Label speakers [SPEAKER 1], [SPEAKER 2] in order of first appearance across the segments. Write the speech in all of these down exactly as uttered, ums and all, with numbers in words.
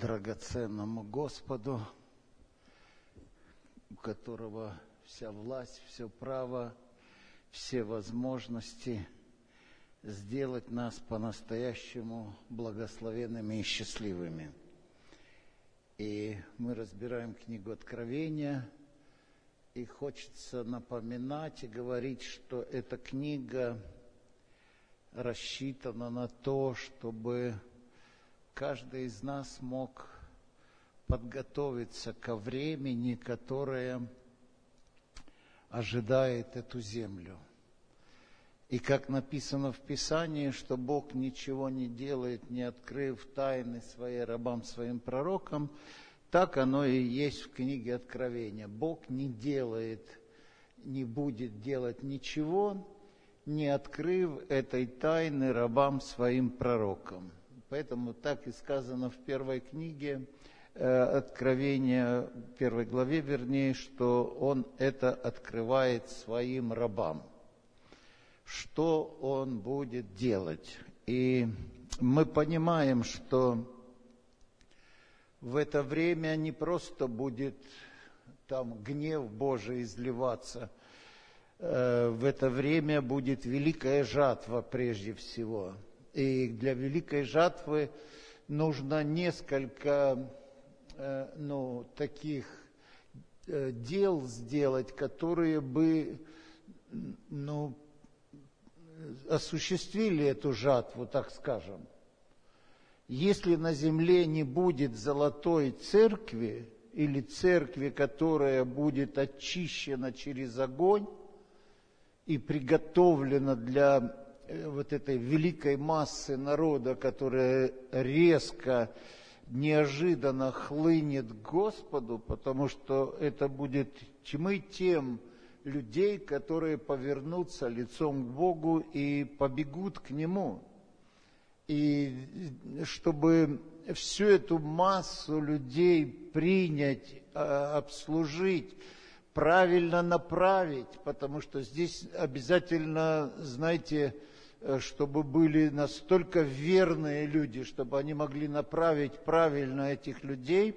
[SPEAKER 1] драгоценному Господу, у которого вся власть, все право, все возможности сделать нас по-настоящему благословенными и счастливыми. И мы разбираем книгу Откровения, и хочется напоминать и говорить, что эта книга рассчитана на то, чтобы каждый из нас мог подготовиться ко времени, которое ожидает эту землю. И как написано в Писании, что Бог ничего не делает, не открыв тайны своей рабам, своим пророкам, так оно и есть в книге Откровения. Бог не делает, не будет делать ничего, не открыв этой тайны рабам своим пророкам. Поэтому так и сказано в первой книге э, Откровения, первой главе вернее, что Он это открывает своим рабам. Что Он будет делать? И мы понимаем, что в это время не просто будет там гнев Божий изливаться, э, в это время будет великая жатва прежде всего. И для великой жатвы нужно несколько э, ну, таких э, дел сделать, которые бы ну, осуществили эту жатву, так скажем. Если на земле не будет золотой церкви, или церкви, которая будет очищена через огонь и приготовлена для вот этой великой массы народа, которая резко, неожиданно хлынет к Господу, потому что это будет тьмы тем людей, которые повернутся лицом к Богу и побегут к Нему. И чтобы всю эту массу людей принять, обслужить, правильно направить, потому что здесь обязательно, знаете, чтобы были настолько верные люди, чтобы они могли направить правильно этих людей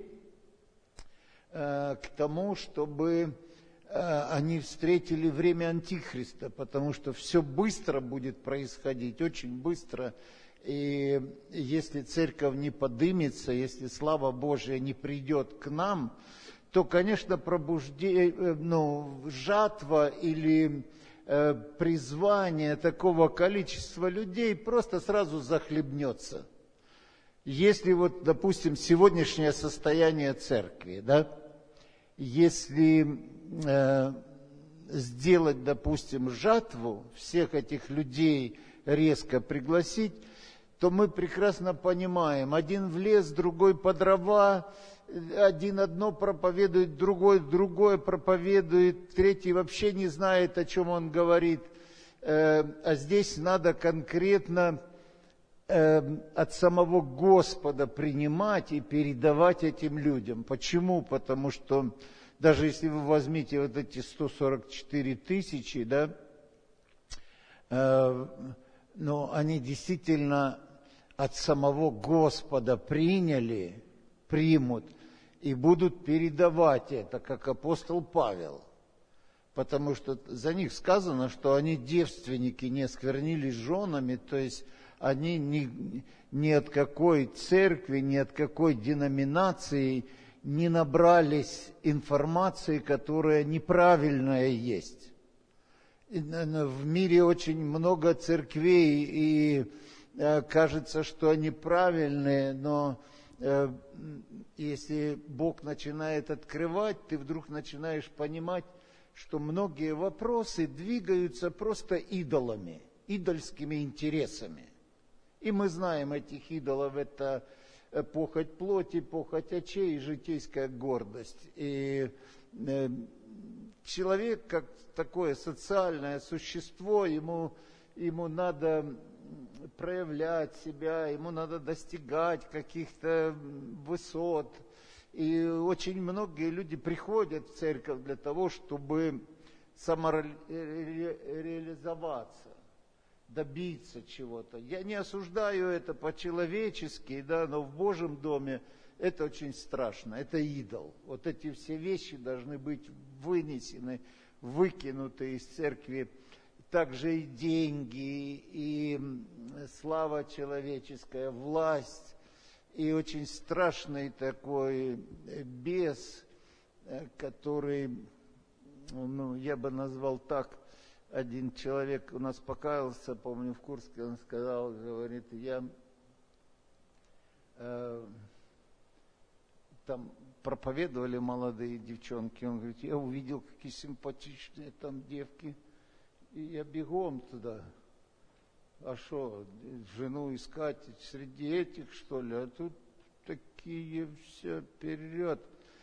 [SPEAKER 1] к тому, чтобы они встретили время Антихриста, потому что все быстро будет происходить, очень быстро. И если церковь не подымется, если слава Божья не придет к нам, то, конечно, пробуждение, ну, жатва или э, призвание такого количества людей просто сразу захлебнется. Если вот, допустим, сегодняшнее состояние церкви, да, если э, сделать, допустим, жатву, всех этих людей резко пригласить, то мы прекрасно понимаем, один в лес, другой по дрова, один одно проповедует, другой другое проповедует, третий вообще не знает, о чем он говорит. А здесь надо конкретно от самого Господа принимать и передавать этим людям. Почему? Потому что даже если вы возьмете вот эти сто сорок четыре тысячи, да, но они действительно от самого Господа приняли, примут и будут передавать это, как апостол Павел. Потому что за них сказано, что они девственники, не осквернились женами, то есть они ни, ни от какой церкви, ни от какой деноминации не набрались информации, которая неправильная есть. В мире очень много церквей, и э, кажется, что они правильные, но э, если Бог начинает открывать, ты вдруг начинаешь понимать, что многие вопросы двигаются просто идолами, идольскими интересами. И мы знаем этих идолов, это похоть плоти, похоть очей и житейская гордость. И э, человек, как такое социальное существо, ему, ему надо проявлять себя, ему надо достигать каких-то высот. И очень многие люди приходят в церковь для того, чтобы самореализоваться. добиться чего-то. Я не осуждаю это по-человечески, да, но в Божьем доме это очень страшно, это идол. Вот эти все вещи должны быть вынесены, выкинуты из церкви. Также и деньги, и слава человеческая, власть, и очень страшный такой бес, который, ну, я бы назвал так, один человек у нас покаялся, помню, в Курске, он сказал, говорит, я э, там проповедовали молодые девчонки, он говорит, я увидел, какие симпатичные там девки, и я бегом туда. А что, жену искать среди этих, что ли? А тут такие все вперед.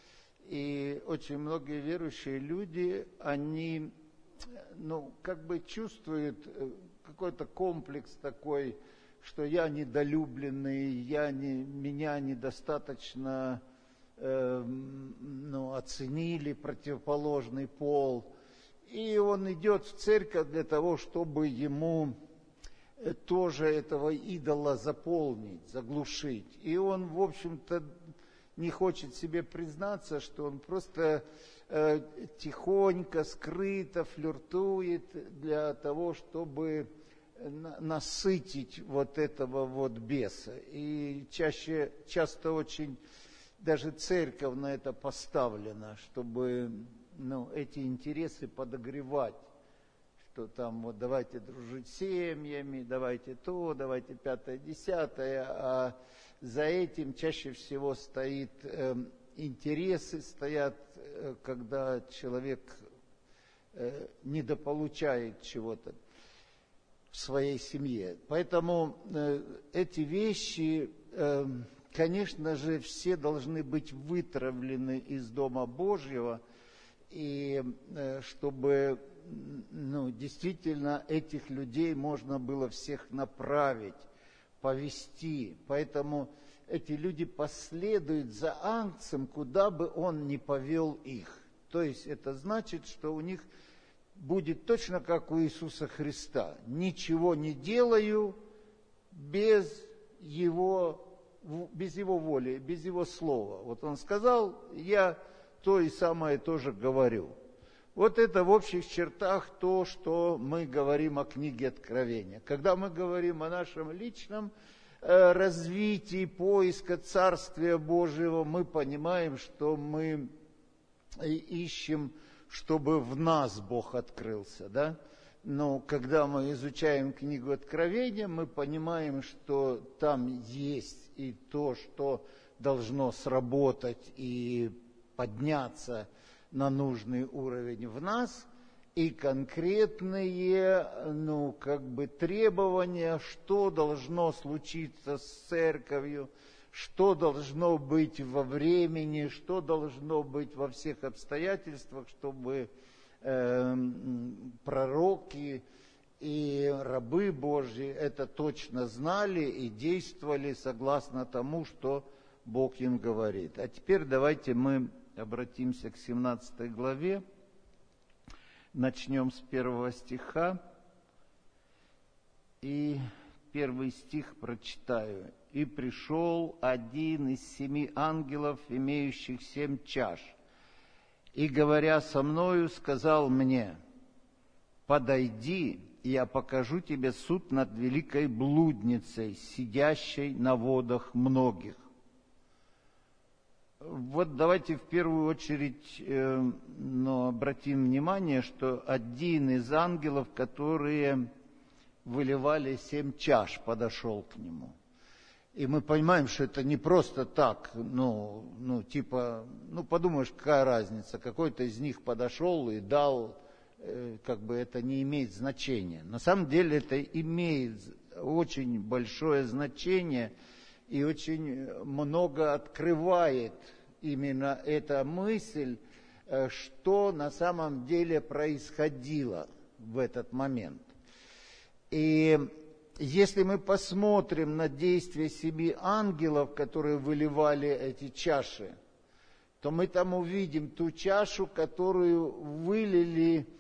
[SPEAKER 1] И очень многие верующие люди, они, ну, как бы чувствуют какой-то комплекс такой, что я недолюбленный, я не, меня недостаточно э, ну, оценили противоположный пол. И он идет в церковь для того, чтобы ему тоже этого идола заполнить, заглушить. И он, в общем-то, не хочет себе признаться, что он просто э, тихонько, скрыто флиртует для того, чтобы на- насытить вот этого вот беса. И чаще, часто очень даже церковь на это поставлена, чтобы, ну, эти интересы подогревать. Что там вот давайте дружить с семьями, давайте то, давайте пятое, десятое, а за этим чаще всего стоит э, интересы, стоят, э, когда человек э, недополучает чего-то в своей семье. Поэтому э, эти вещи, э, конечно же, все должны быть вытравлены из Дома Божьего, и э, чтобы, ну, действительно этих людей можно было всех направить, повести. Поэтому эти люди последуют за Агнцем, куда бы он ни повел их. То есть это значит, что у них будет точно как у Иисуса Христа. Ничего не делаю без его, без его воли, без его слова. Вот он сказал, я то и самое тоже говорю. Вот это в общих чертах то, что мы говорим о книге Откровения. Когда мы говорим о нашем личном э, развитии, поиска Царствия Божьего, мы понимаем, что мы ищем, чтобы в нас Бог открылся, да? Но когда мы изучаем книгу Откровения, мы понимаем, что там есть и то, что должно сработать и подняться на нужный уровень в нас, и конкретные, ну, как бы требования, что должно случиться с церковью, что должно быть во времени, что должно быть во всех обстоятельствах, чтобы э, пророки и рабы Божьи это точно знали и действовали согласно тому, что Бог им говорит. А теперь давайте мы обратимся к семнадцатой главе, начнем с первого стиха, и первый стих прочитаю. «И пришел один из семи ангелов, имеющих семь чаш, и, говоря со мною, сказал мне, подойди, и я покажу тебе суд над великой блудницей, сидящей на водах многих». Вот давайте в первую очередь э, ну, обратим внимание, что один из ангелов, которые выливали семь чаш, подошел к нему. И мы понимаем, что это не просто так, ну, ну типа, ну подумаешь, какая разница, какой-то из них подошел и дал, э, как бы это не имеет значения. На самом деле это имеет очень большое значение и очень много открывает именно эта мысль, что на самом деле происходило в этот момент. И если мы посмотрим на действия семи ангелов, которые выливали эти чаши, то мы там увидим ту чашу, которую вылили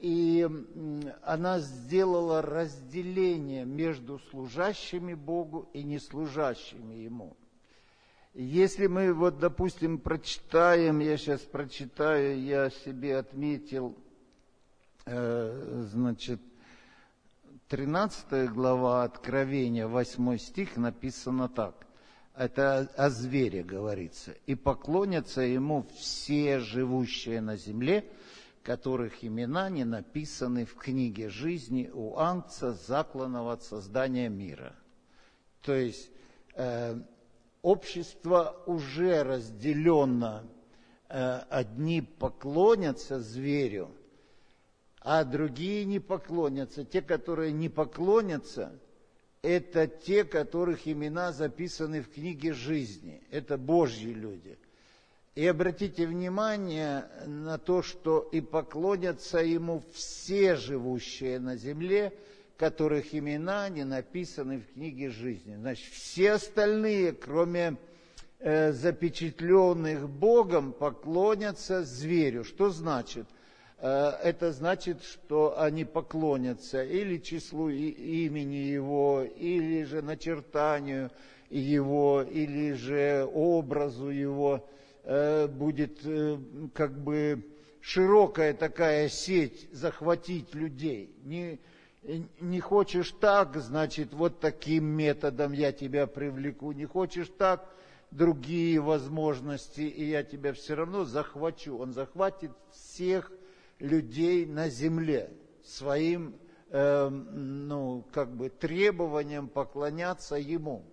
[SPEAKER 1] и она сделала разделение между служащими Богу и неслужащими Ему. Если мы, вот, допустим, прочитаем, я сейчас прочитаю, я себе отметил, э, значит, тринадцатая глава Откровения, восьмой стих, написано так. Это о звере говорится. «И поклонятся ему все живущие на земле, которых имена не написаны в книге жизни у Ангца, закланного от создания мира». То есть э, общество уже разделено. Э, одни поклонятся зверю, а другие не поклонятся. Те, которые не поклонятся, это те, которых имена записаны в книге жизни. Это Божьи люди. И обратите внимание на то, что и поклонятся ему все живущие на земле, которых имена не написаны в книге жизни. Значит, все остальные, кроме э, запечатленных Богом, поклонятся зверю. Что значит? Это значит, что они поклонятся или числу имени его, или же начертанию его, или же образу его. Будет как бы широкая такая сеть захватить людей. Не, не хочешь так, значит, вот таким методом я тебя привлеку. Не хочешь так, другие возможности, и я тебя все равно захвачу. Он захватит всех людей на земле своим, э, ну, как бы требованием поклоняться ему.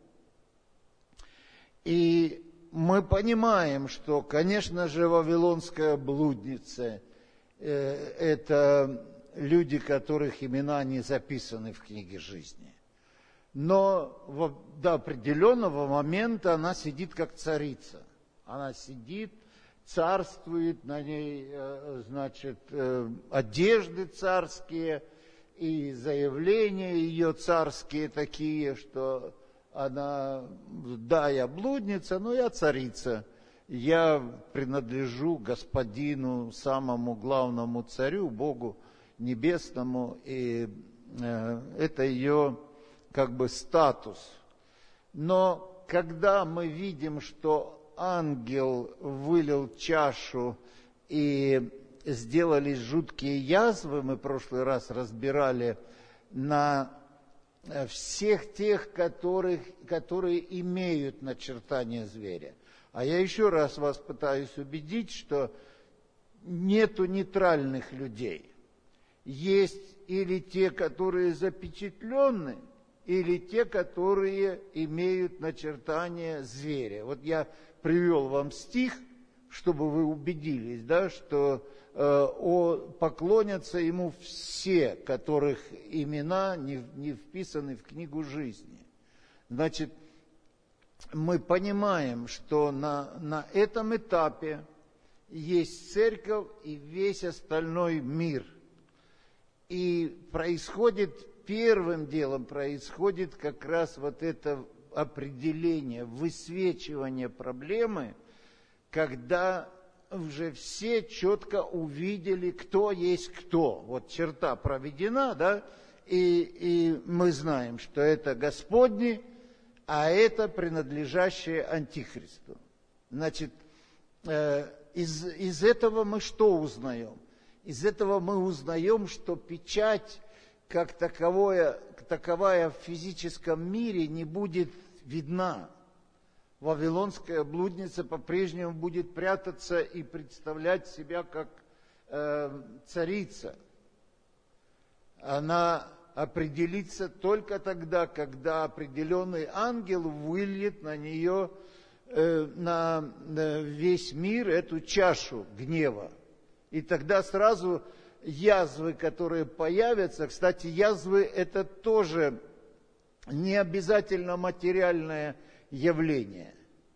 [SPEAKER 1] И мы понимаем, что, конечно же, вавилонская блудница э, – это люди, которых имена не записаны в книге жизни. Но в, до определенного момента она сидит как царица. Она сидит, царствует, на ней, значит, одежды царские и заявления ее царские такие, что она, да, я блудница, но я царица, я принадлежу господину, самому главному царю, Богу небесному, и это ее как бы статус. Но когда мы видим, что ангел вылил чашу и сделались жуткие язвы, мы в прошлый раз разбирали, на всех тех, которых, которые имеют начертание зверя. А я еще раз вас пытаюсь убедить, что нету нейтральных людей. Есть или те, которые запечатлены, или те, которые имеют начертание зверя. Вот я привел вам стих, чтобы вы убедились, да, что э, о, поклонятся ему все, которых имена не, не вписаны в книгу жизни. Значит, мы понимаем, что на, на этом этапе есть церковь и весь остальной мир. И происходит, первым делом происходит как раз вот это определение, высвечивание проблемы, когда уже все четко увидели, кто есть кто. Вот черта проведена, да, и, и мы знаем, что это Господни, а это принадлежащее Антихристу. Значит, э, из, из этого мы что узнаем? Из этого мы узнаем, что печать как таковое, таковая в физическом мире не будет видна. Вавилонская блудница по-прежнему будет прятаться и представлять себя как э, царица. Она определится только тогда, когда определенный ангел выльет на нее, э, на, на весь мир эту чашу гнева. И тогда сразу язвы, которые появятся, кстати, язвы это тоже не обязательно материальное явление.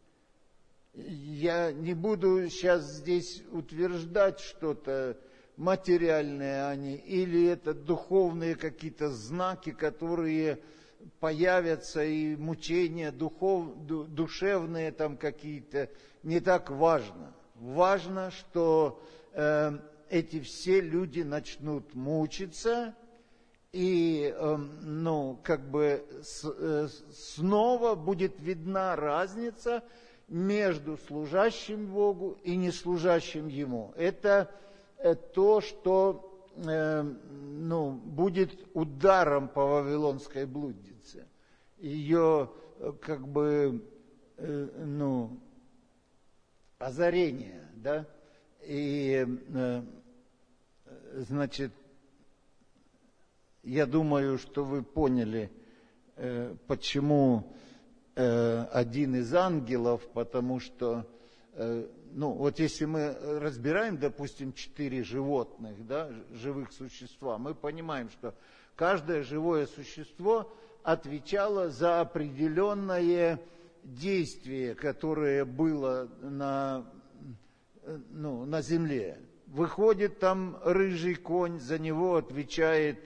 [SPEAKER 1] Я не буду сейчас здесь утверждать что-то материальное они, или это духовные какие-то знаки, которые появятся, и мучения духов, душевные там какие-то, не так важно. Важно, что э, эти все люди начнут мучиться, и, ну, как бы снова будет видна разница между служащим Богу и неслужащим Ему. Это то, что, ну, будет ударом по вавилонской блуднице. Ее, как бы, ну, озарение, да, и, значит, я думаю, что вы поняли, почему один из ангелов, потому что, ну, вот если мы разбираем, допустим, четыре животных, да, живых существа, мы понимаем, что каждое живое существо отвечало за определенное действие, которое было на, ну, на земле. Выходит там рыжий конь, за него отвечает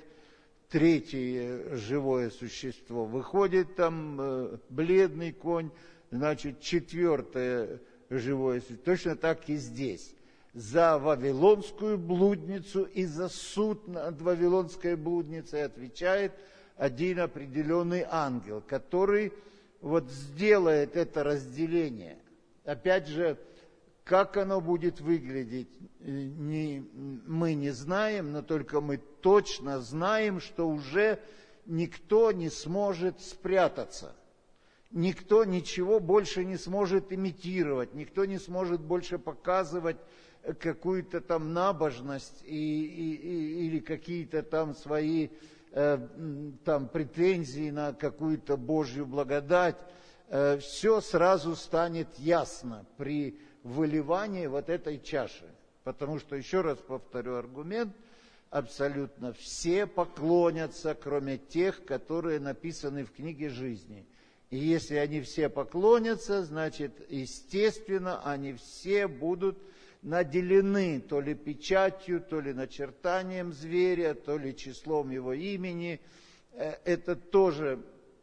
[SPEAKER 1] третье живое существо. Выходит там э, бледный конь, значит, четвертое живое существо. Точно так и здесь. За вавилонскую блудницу и за суд над вавилонской блудницей отвечает один определенный ангел, который вот сделает это разделение. Опять же, как оно будет выглядеть, не, мы не знаем, но только мы точно знаем, что уже никто не сможет спрятаться. Никто ничего больше не сможет имитировать, никто не сможет больше показывать какую-то там набожность и, и, и, или какие-то там свои э, там, претензии на какую-то Божью благодать. Э, все сразу станет ясно при выливании вот этой чаши. Потому что, еще раз повторю аргумент, абсолютно все поклонятся, кроме тех, которые написаны в книге жизни. И если они все поклонятся, значит, естественно, они все будут наделены то ли печатью, то ли начертанием зверя, то ли числом его имени. Это тоже,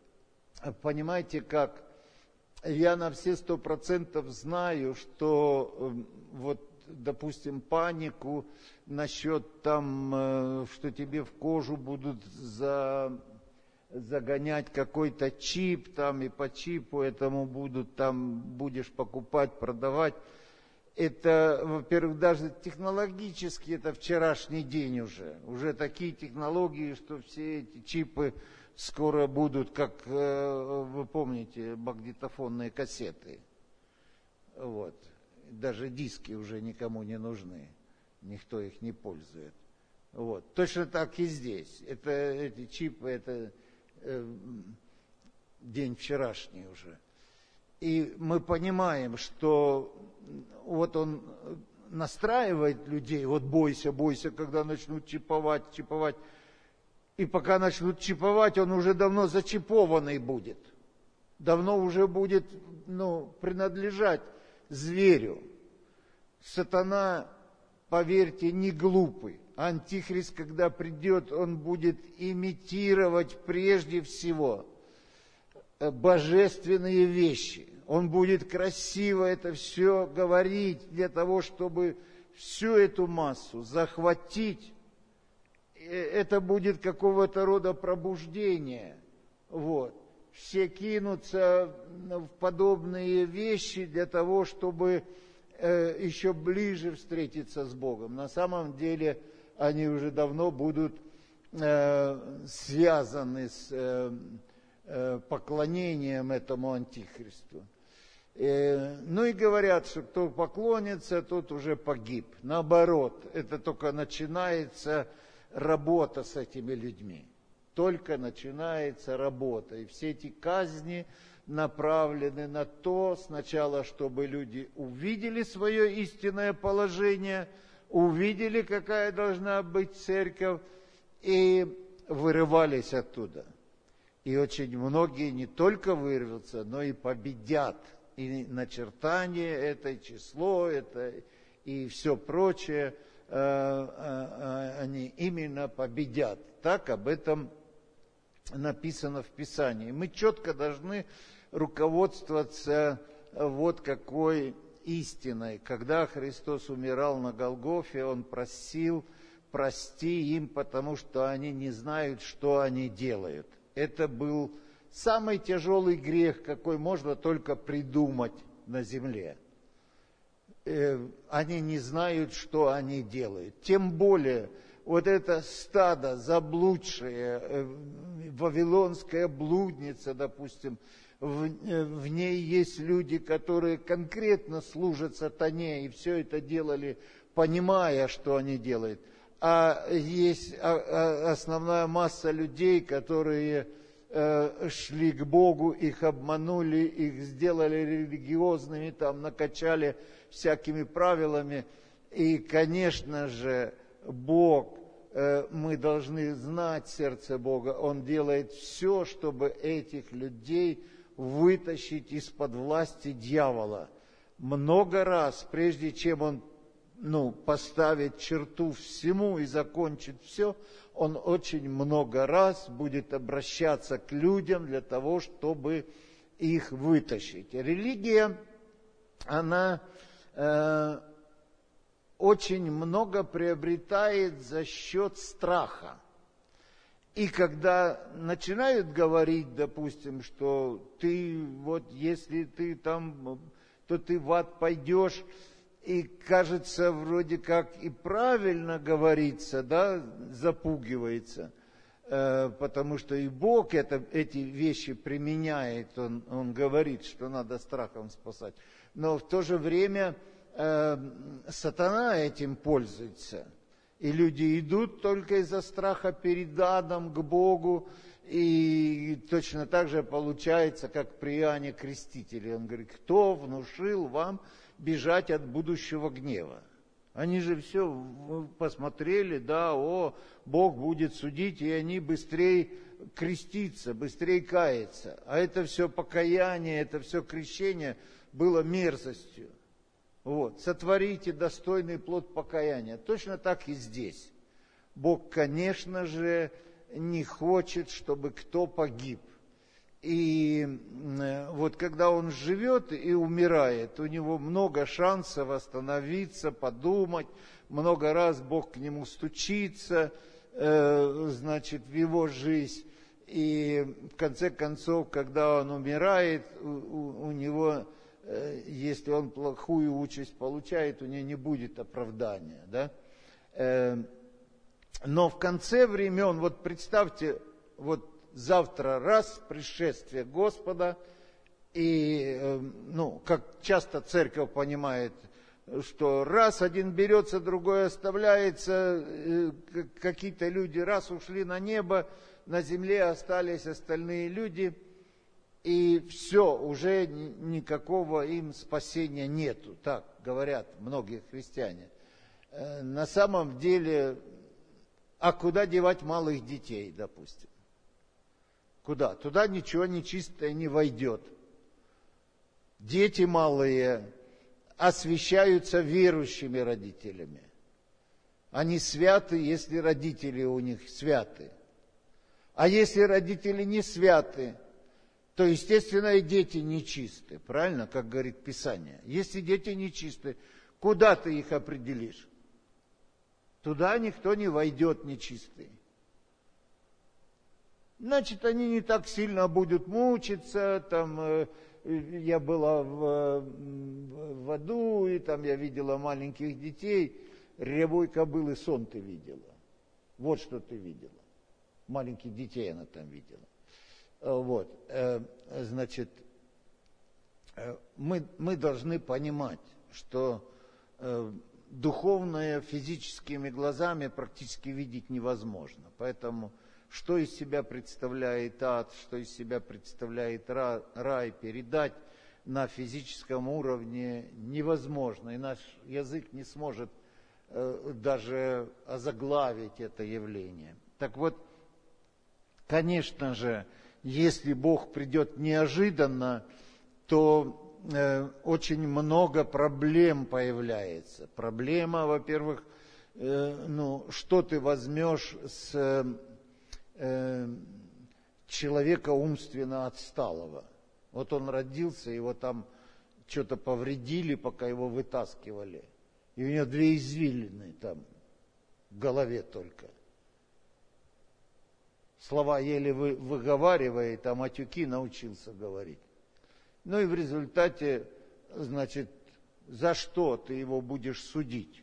[SPEAKER 1] понимаете, как я на все сто процентов знаю, что вот, допустим, панику насчет там, что тебе в кожу будут за... загонять какой-то чип там, и по чипу этому будут там, будешь покупать, продавать. Это, во-первых, даже технологически это вчерашний день уже. Уже такие технологии, что все эти чипы скоро будут, как, вы помните, магнитофонные кассеты. Вот. Даже диски уже никому не нужны. Никто их не пользует. Вот. Точно так и здесь. Это, эти чипы, это э, день вчерашний уже. И мы понимаем, что вот он настраивает людей, вот бойся, бойся, когда начнут чиповать, чиповать. И пока начнут чиповать, он уже давно зачипованный будет. Давно уже будет, ну, принадлежать зверю. Сатана, поверьте, не глупый. Антихрист, когда придет, он будет имитировать прежде всего божественные вещи. Он будет красиво это все говорить для того, чтобы всю эту массу захватить. Это будет какого-то рода пробуждение. Вот. Все кинутся в подобные вещи для того, чтобы э, еще ближе встретиться с Богом. На самом деле они уже давно будут э, связаны с э, э, поклонением этому антихристу. Э, ну и говорят, что кто поклонится, тот уже погиб. Наоборот, это только начинается работа с этими людьми. Только начинается работа. И все эти казни направлены на то, сначала, чтобы люди увидели свое истинное положение, увидели, какая должна быть церковь, и вырывались оттуда. И очень многие не только вырвутся, но и победят. И начертание это, и число это, и все прочее, они именно победят. Так об этом написано в Писании. Мы четко должны руководствоваться вот какой истиной. Когда Христос умирал на Голгофе, Он просил: прости им, потому что они не знают, что они делают. Это был самый тяжелый грех, какой можно только придумать на земле. Они не знают, что они делают. Тем более, вот это стадо заблудшее, вавилонская блудница, допустим, в, в ней есть люди, которые конкретно служат сатане, и все это делали, понимая, что они делают. А есть основная масса людей, которые э, шли к Богу, их обманули, их сделали религиозными, там накачали всякими правилами. И, конечно же, Бог, э, мы должны знать сердце Бога. Он делает все, чтобы этих людей вытащить из-под власти дьявола. Много раз, прежде чем Он ну, поставит черту всему и закончит все, Он очень много раз будет обращаться к людям для того, чтобы их вытащить. Религия, она э, очень много приобретает за счет страха. И когда начинают говорить, допустим, что ты вот, если ты там, то ты в ад пойдешь, и кажется, вроде как и правильно говорится, да, запугивается, э, потому что и Бог это, эти вещи применяет, он, он говорит, что надо страхом спасать. Но в то же время э, сатана этим пользуется. И люди идут только из-за страха перед адом к Богу, и точно так же получается, как при Иоанне Крестителе. Он говорит: кто внушил вам бежать от будущего гнева? Они же все посмотрели, да, о, Бог будет судить, и они быстрее креститься, быстрее каяться. А это все покаяние, это все крещение было мерзостью. Вот. Сотворите достойный плод покаяния. Точно так и здесь. Бог, конечно же, не хочет, чтобы кто погиб. И вот когда он живет и умирает, у него много шансов остановиться, подумать. Много раз Бог к нему стучится, э, значит, в его жизнь. И в конце концов, когда он умирает, у, у, у него, э, если он плохую участь получает, у него не будет оправдания, да? Э, но в конце времен, вот представьте, вот завтра раз, пришествие Господа, и, ну, как часто церковь понимает, что раз один берется, другой оставляется, какие-то люди раз ушли на небо, на земле остались остальные люди, и все, уже никакого им спасения нету, так говорят многие христиане. На самом деле, а куда девать малых детей, допустим? Куда? Туда ничего нечистое не войдет. Дети малые освящаются верующими родителями. Они святы, если родители у них святы. А если родители не святы, то, естественно, и дети нечисты. Правильно, как говорит Писание? Если дети нечисты, куда ты их определишь? Туда никто не войдет нечистый. Значит, они не так сильно будут мучиться. Там, э, я была в, в аду, и там я видела маленьких детей. Рябой кобылы сон ты видела. Вот что ты видела. Маленьких детей она там видела. Вот, э, значит, э, мы, мы должны понимать, что э, духовное физическими глазами практически видеть невозможно. Поэтому что из себя представляет ад, что из себя представляет рай, рай, передать на физическом уровне невозможно. И наш язык не сможет э, даже озаглавить это явление. Так вот, конечно же, если Бог придет неожиданно, то э, очень много проблем появляется. Проблема, во-первых, э, ну, что ты возьмешь с э, человека умственно отсталого. Вот он родился, его там что-то повредили, пока его вытаскивали. И у него две извилины там в голове только. Слова еле вы, выговаривает, а матюки научился говорить. Ну и в результате, значит, за что ты его будешь судить?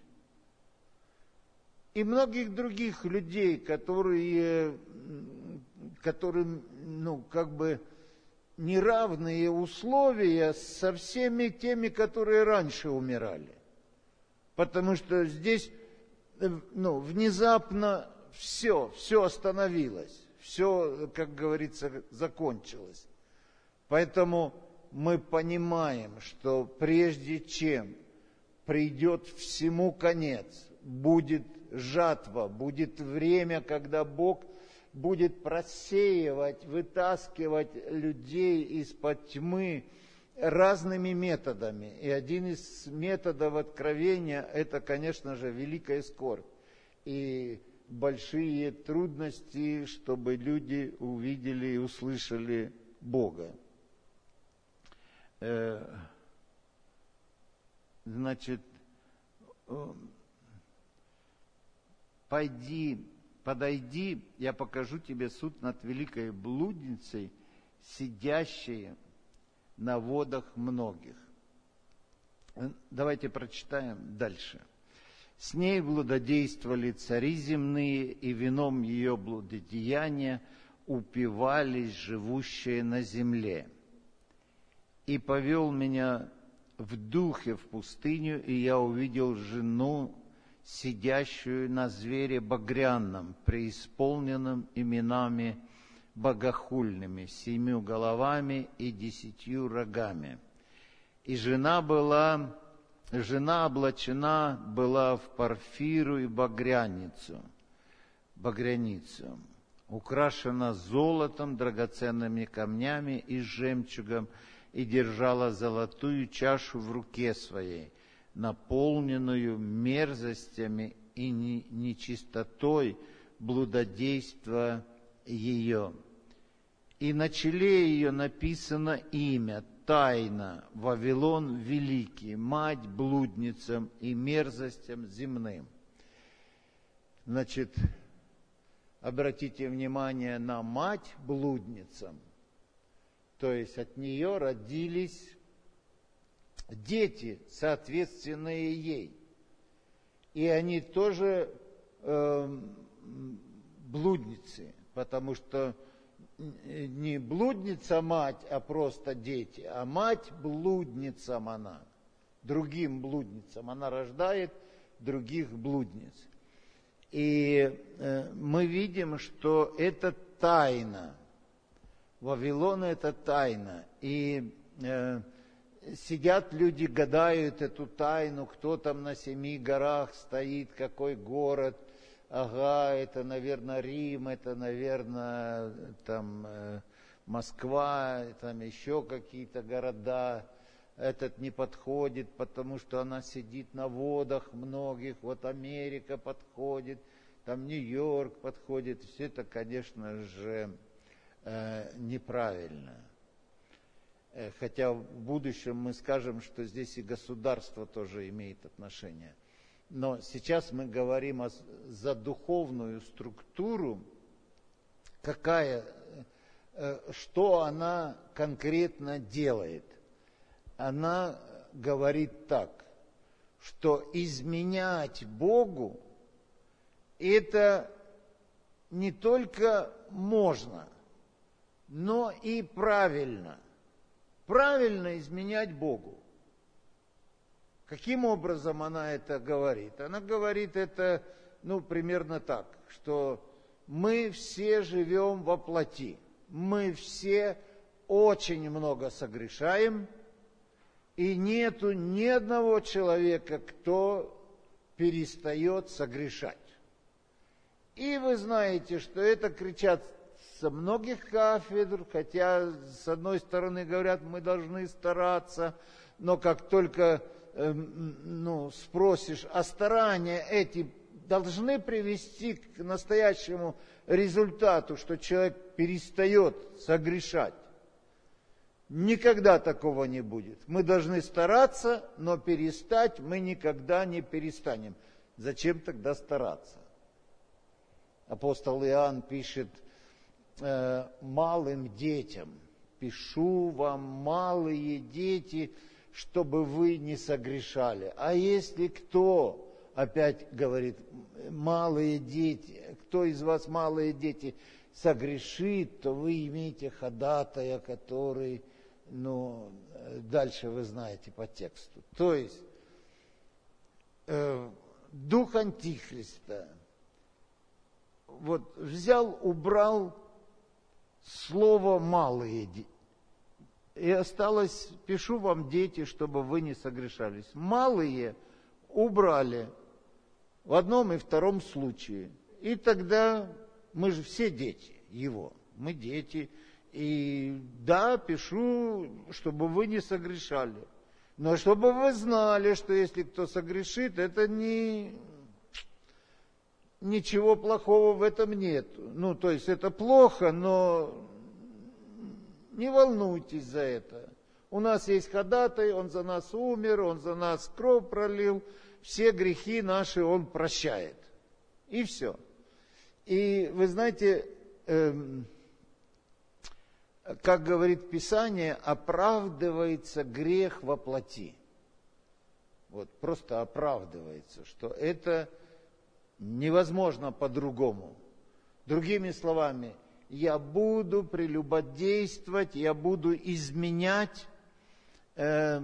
[SPEAKER 1] И многих других людей, которые, которым, ну, как бы неравные условия со всеми теми, которые раньше умирали. Потому что здесь, ну, внезапно все, все остановилось, все, как говорится, закончилось. Поэтому мы понимаем, что прежде чем придет всему конец, будет жатва, будет время, когда Бог будет просеивать, вытаскивать людей из-под тьмы разными методами. И один из методов откровения – это, конечно же, великая скорбь и большие трудности, чтобы люди увидели и услышали Бога. Значит, пойди, подойди, я покажу тебе суд над великой блудницей, сидящей на водах многих. Давайте прочитаем дальше. С ней блудодействовали цари земные, и вином ее блудодеяния упивались живущие на земле. И повел меня в духе в пустыню, и я увидел жену, сидящую на звере багряном, преисполненном именами богохульными, семью головами и десятью рогами. И жена была, жена облачена была в парфиру и багряницу, багряницу, украшена золотом, драгоценными камнями и жемчугом, и держала золотую чашу в руке своей, наполненную мерзостями и нечистотой блудодейства ее. И на челе ее написано имя, тайна, Вавилон Великий, мать блудницам и мерзостям земным. Значит, обратите внимание на мать блудницам. То есть от нее родились дети, соответственные ей. И они тоже э, блудницы, потому что не блудница мать, а просто дети, а мать блудницам она, другим блудницам. Она рождает других блудниц. И э, мы видим, что это тайна. Вавилон – это тайна. И э, сидят люди, гадают эту тайну, кто там на семи горах стоит, какой город. Ага, это, наверное, Рим, это, наверное, там э, Москва, там еще какие-то города. Этот не подходит, потому что она сидит на водах многих. Вот Америка подходит, там Нью-Йорк подходит. Все это, конечно же, неправильно. Хотя в будущем мы скажем, что здесь и государство тоже имеет отношение. Но сейчас мы говорим о, за духовную структуру, какая, что она конкретно делает. Она говорит так, что изменять Богу это не только можно, но и правильно. Правильно изменять Богу. Каким образом она это говорит? Она говорит это, ну, примерно так, что мы все живем во плоти. Мы все очень много согрешаем, и нету ни одного человека, кто перестает согрешать. И вы знаете, что это кричат со многих кафедр, хотя с одной стороны говорят, мы должны стараться, но как только э, ну, спросишь, а старания эти должны привести к настоящему результату, что человек перестает согрешать. Никогда такого не будет. Мы должны стараться, но перестать мы никогда не перестанем. Зачем тогда стараться? Апостол Иоанн пишет э, малым детям: «Пишу вам, малые дети, чтобы вы не согрешали». А если кто, опять говорит, малые дети, кто из вас малые дети согрешит, то вы имеете ходатая, который, ну, дальше вы знаете по тексту. То есть, э, дух Антихриста вот взял, убрал слово «малые дети». И осталось: «Пишу вам, дети, чтобы вы не согрешались». Малые убрали в одном и втором случае. И тогда мы же все дети его. Мы дети. И да, пишу, чтобы вы не согрешали. Но чтобы вы знали, что если кто согрешит, это не... Ничего плохого в этом нет. Ну, то есть это плохо, но не волнуйтесь за это. У нас есть ходатай, он за нас умер, он за нас кровь пролил, все грехи наши он прощает. И все. И вы знаете, эм, как говорит Писание, оправдывается грех во плоти. Вот просто оправдывается, что это невозможно по-другому. Другими словами, я буду прелюбодействовать, я буду изменять. Э,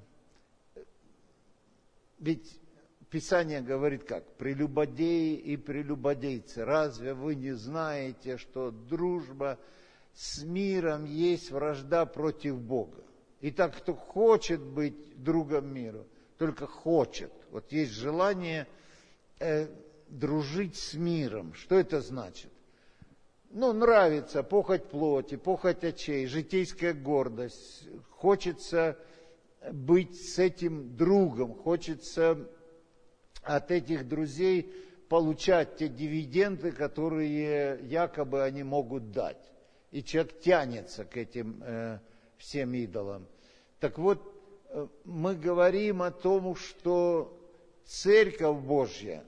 [SPEAKER 1] ведь Писание говорит как? Прелюбодеи и прелюбодейцы. Разве вы не знаете, что дружба с миром есть вражда против Бога? Итак, кто хочет быть другом миру, только хочет. Вот есть желание э, дружить с миром. Что это значит? Ну, нравится похоть плоти, похоть очей, житейская гордость. Хочется быть с этим другом, хочется от этих друзей получать те дивиденды, которые якобы они могут дать. И человек тянется к этим э, всем идолам. Так вот, э, мы говорим о том, что Церковь Божья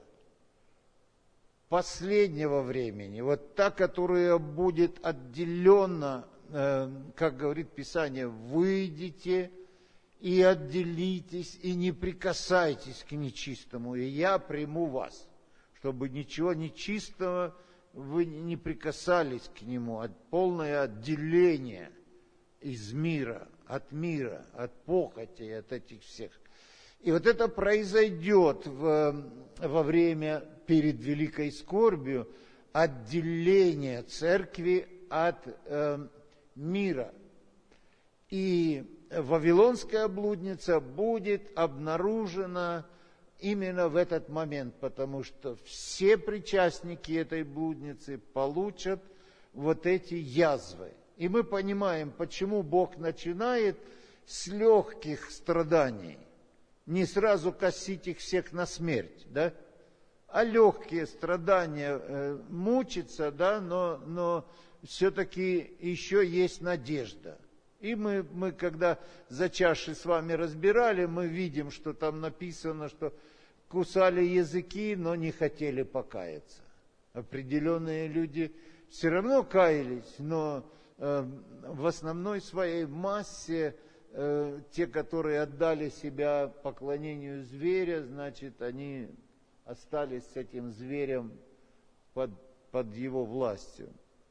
[SPEAKER 1] последнего времени, вот та, которая будет отделена, э, как говорит Писание, выйдите и отделитесь, и не прикасайтесь к нечистому, и я приму вас, чтобы ничего нечистого вы не прикасались к нему, от полное отделение из мира, от мира, от похоти, от этих всех. И вот это произойдет в, во время, перед великой скорбью, отделение церкви от э, мира. И вавилонская блудница будет обнаружена именно в этот момент, потому что все причастники этой блудницы получат вот эти язвы. И мы понимаем, почему Бог начинает с легких страданий. Не сразу косить их всех на смерть, да? А легкие страдания, э, мучиться, да, но, но все-таки еще есть надежда. И мы, мы, когда за чашей с вами разбирали, мы видим, что там написано, что кусали языки, но не хотели покаяться. Определенные люди все равно каялись, но э, в основной своей массе э, те, которые отдали себя поклонению зверя, значит, они остались с этим зверем под, под его властью.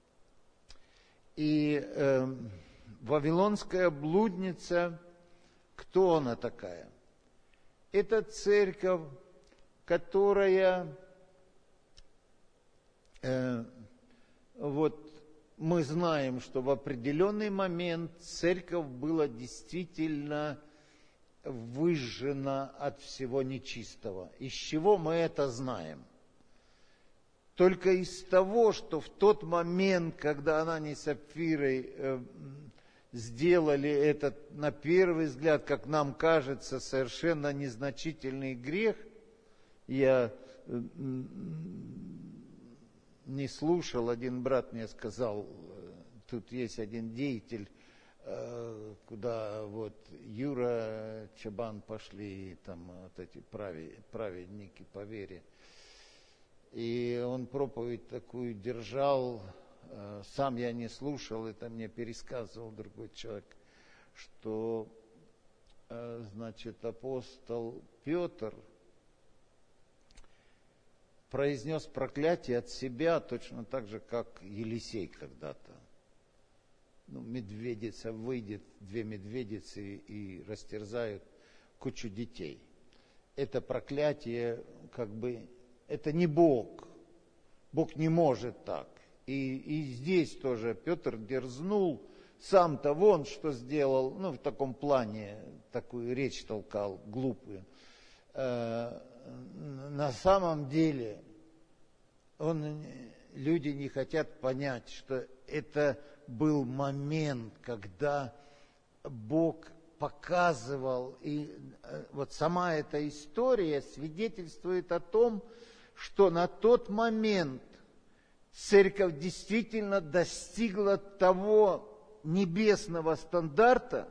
[SPEAKER 1] И э, вавилонская блудница, кто она такая? Это церковь, которая, э, вот мы знаем, что в определенный момент церковь была действительно выжжена от всего нечистого. Из чего мы это знаем? Только из того, что в тот момент, когда Анания с Сапфирой э, сделали этот, на первый взгляд, как нам кажется, совершенно незначительный грех, я э, не слушал, один брат мне сказал, тут есть один деятель куда вот Юра, Чабан пошли, там вот эти праведники по вере. И он проповедь такую держал, сам я не слушал, это мне пересказывал другой человек, что, значит, апостол Петр произнес проклятие от себя точно так же, как Елисей когда-то. Ну, медведица выйдет, две медведицы и растерзают кучу детей. Это проклятие, как бы, это не Бог. Бог не может так. И, и здесь тоже Петр дерзнул, сам-то вон что сделал, ну, в таком плане, такую речь толкал, глупую. Э, на самом деле, он, люди не хотят понять, что это был момент, когда Бог показывал, и вот сама эта история свидетельствует о том, что на тот момент церковь действительно достигла того небесного стандарта,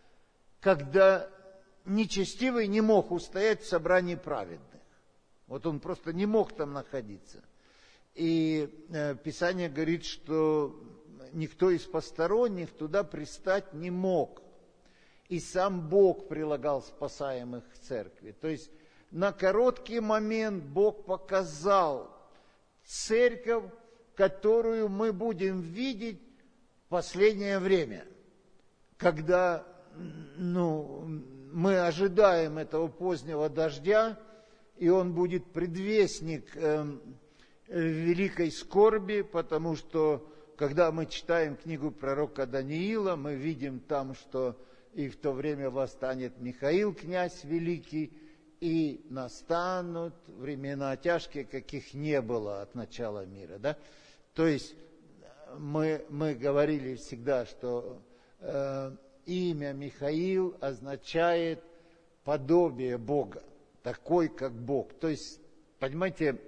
[SPEAKER 1] когда нечестивый не мог устоять в собрании праведных. Вот он просто не мог там находиться. И э, Писание говорит, что никто из посторонних туда пристать не мог. И сам Бог прилагал спасаемых к церкви. То есть на короткий момент Бог показал церковь, которую мы будем видеть в последнее время, когда ну, мы ожидаем этого позднего дождя, и он будет предвестник э, великой скорби, потому что когда мы читаем книгу пророка Даниила, мы видим там, что и в то время восстанет Михаил, князь великий, и настанут времена тяжкие, каких не было от начала мира. Да? То есть мы, мы говорили всегда, что э, имя Михаил означает подобие Бога, такой, как Бог. То есть, понимаете,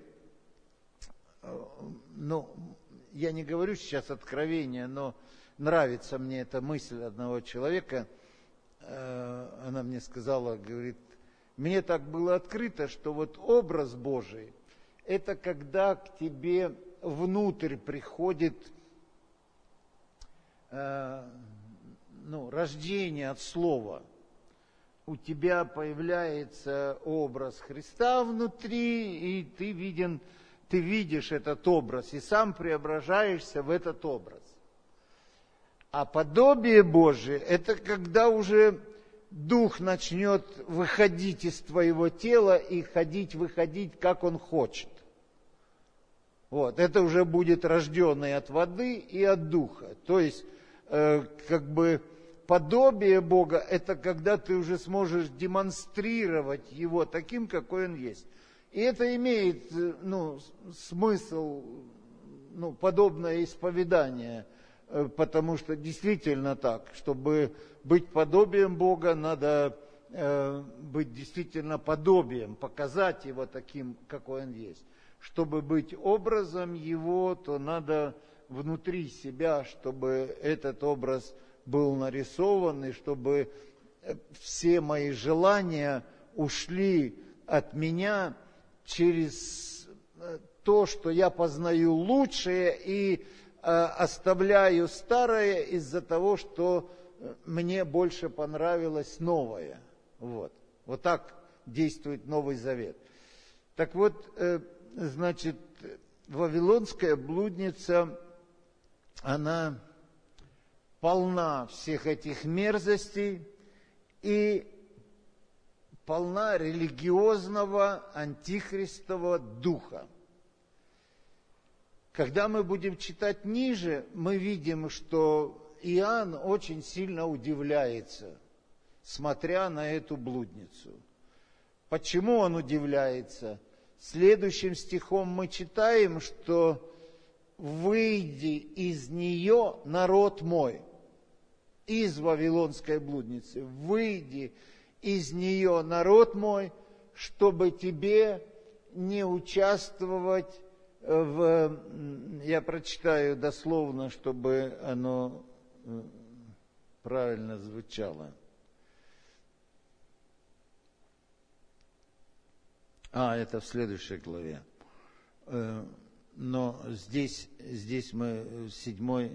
[SPEAKER 1] э, ну, я не говорю сейчас откровение, но нравится мне эта мысль одного человека. Э, она мне сказала, говорит, мне так было открыто, что вот образ Божий, это когда к тебе внутрь приходит э, ну, рождение от слова. У тебя появляется образ Христа внутри, и ты виден, ты видишь этот образ, и сам преображаешься в этот образ. А подобие Божие, это когда уже Дух начнет выходить из твоего тела и ходить, выходить, как Он хочет. Вот, это уже будет рожденный от воды и от Духа. То есть, э, как бы, подобие Бога, это когда ты уже сможешь демонстрировать Его таким, какой Он есть. И это имеет, ну, смысл, ну, подобное исповедание, потому что действительно так, чтобы быть подобием Бога, надо э, быть действительно подобием, показать Его таким, какой Он есть. Чтобы быть образом Его, то надо внутри себя, чтобы этот образ был нарисован, и чтобы все мои желания ушли от меня через то, что я познаю лучшее и э, оставляю старое из-за того, что мне больше понравилось новое. Вот, вот так действует Новый Завет. Так вот, э, значит, вавилонская блудница, она полна всех этих мерзостей и полна религиозного антихристового духа. Когда мы будем читать ниже, мы видим, что Иоанн очень сильно удивляется, смотря на эту блудницу. Почему он удивляется? Следующим стихом мы читаем, что «выйди из нее, народ мой», из вавилонской блудницы, «выйди из нее, народ мой, чтобы тебе не участвовать в...» Я прочитаю дословно, чтобы оно правильно звучало. А, это в следующей главе. Но здесь, здесь мы в седьмой,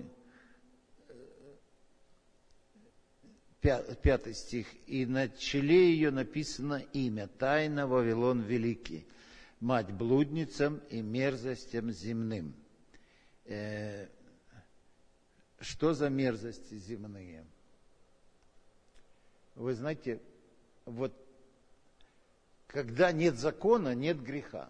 [SPEAKER 1] пятый стих. «И на челе ее написано имя, тайна Вавилон Великий, мать блудницам и мерзостям земным». Что за мерзости земные? Вы знаете, вот когда нет закона, нет греха.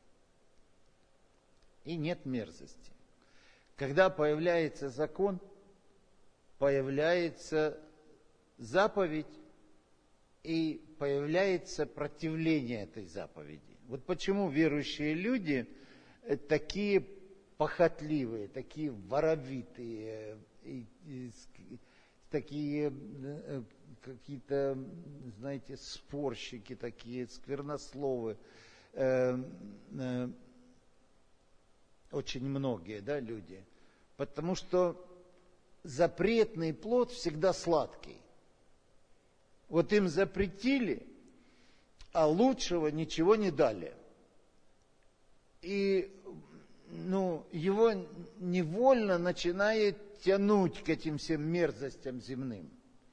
[SPEAKER 1] И нет мерзости. Когда появляется закон, появляется заповедь и появляется противление этой заповеди. Вот почему верующие люди такие похотливые, такие воровитые, и, и, такие какие-то, знаете, спорщики такие, сквернословы. Э, э, очень многие, да, люди. Потому что запретный плод всегда сладкий. Вот им запретили, а лучшего ничего не дали. И ну, его невольно начинает тянуть к этим всем мерзостям земным.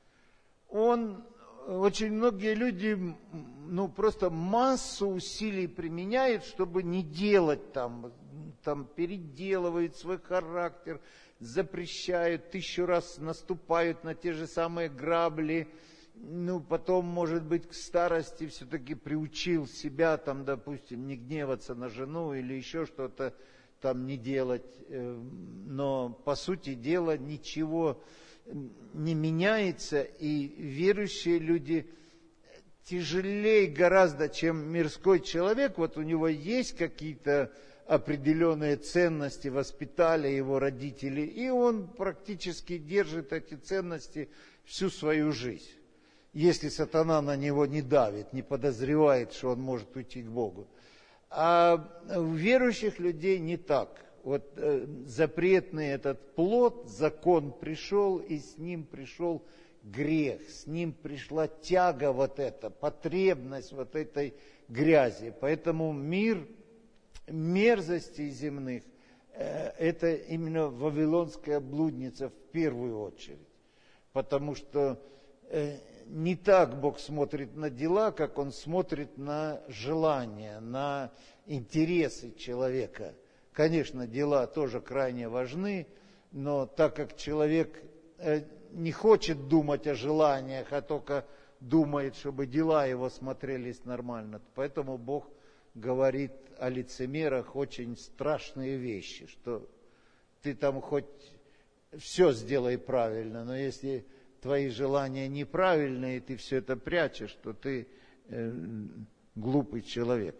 [SPEAKER 1] Он, очень многие люди, ну, просто массу усилий применяют, чтобы не делать там, там переделывают свой характер, запрещают, тысячу раз наступают на те же самые грабли. Ну, потом, может быть, к старости все-таки приучил себя, там, допустим, не гневаться на жену или еще что-то там не делать. Но, по сути дела, ничего не меняется, и верующие люди тяжелее гораздо, чем мирской человек. Вот у него есть какие-то определенные ценности, воспитали его родители, и он практически держит эти ценности всю свою жизнь. Если сатана на него не давит, не подозревает, что он может уйти к Богу. А у верующих людей не так. Вот э, запретный этот плод, закон пришел, и с ним пришел грех, с ним пришла тяга вот эта, потребность вот этой грязи. Поэтому мир мерзостей земных э, это именно вавилонская блудница в первую очередь. Потому что э, не так Бог смотрит на дела, как Он смотрит на желания, на интересы человека. Конечно, дела тоже крайне важны, но так как человек не хочет думать о желаниях, а только думает, чтобы дела его смотрелись нормально, поэтому Бог говорит о лицемерах очень страшные вещи, что ты там хоть все сделай правильно, но если твои желания неправильные, и ты все это прячешь, то ты э, глупый человек.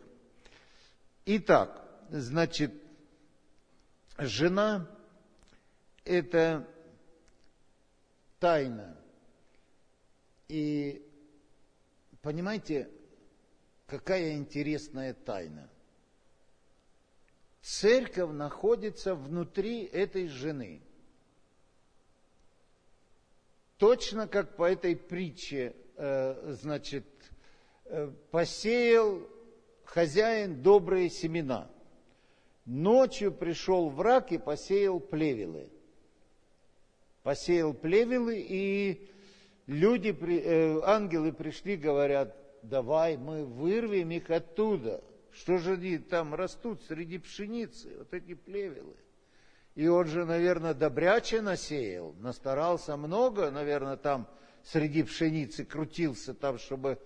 [SPEAKER 1] Итак, значит, жена – это тайна. И понимаете, какая интересная тайна. Церковь находится внутри этой жены. Точно как по этой притче, э, значит, э, посеял хозяин добрые семена. Ночью пришел враг и посеял плевелы. Посеял плевелы, и люди, э, ангелы пришли, говорят, давай мы вырвем их оттуда. Что же они там растут среди пшеницы, вот эти плевелы. И он же, наверное, добряче насеял, настарался много, наверное, там среди пшеницы крутился, там, чтобы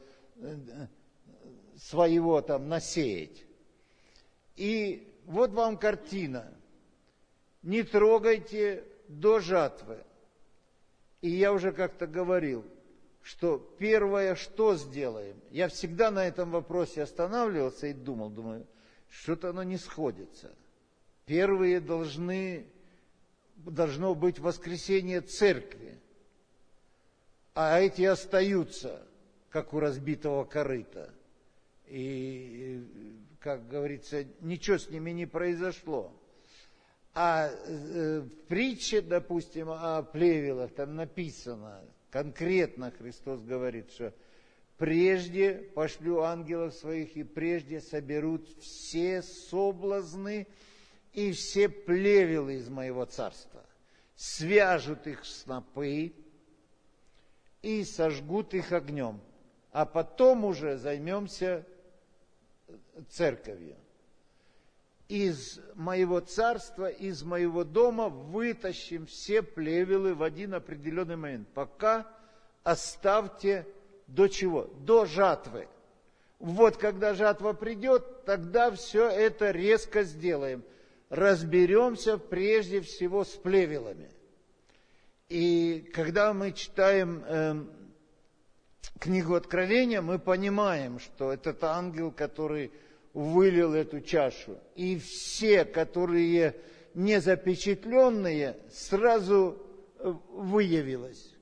[SPEAKER 1] своего там насеять. И вот вам картина. Не трогайте до жатвы. И я уже как-то говорил, что первое, что сделаем, я всегда на этом вопросе останавливался и думал, думаю, что-то оно не сходится. Первые должны, должно быть воскресение церкви, а эти остаются, как у разбитого корыта. И, как говорится, ничего с ними не произошло. А в притче, допустим, о плевелах, там написано, конкретно Христос говорит, что прежде пошлю ангелов своих, и прежде соберут все соблазны и все плевелы из моего царства. Свяжут их в снопы и сожгут их огнем. А потом уже займемся церковью. Из моего царства, из моего дома вытащим все плевелы в один определенный момент. Пока оставьте до чего? До жатвы. Вот когда жатва придет, тогда все это резко сделаем. Разберемся прежде всего с плевелами. И когда мы читаем э, книгу Откровения, мы понимаем, что этот ангел, который вылил эту чашу, и все, которые не запечатленные, сразу выявилось.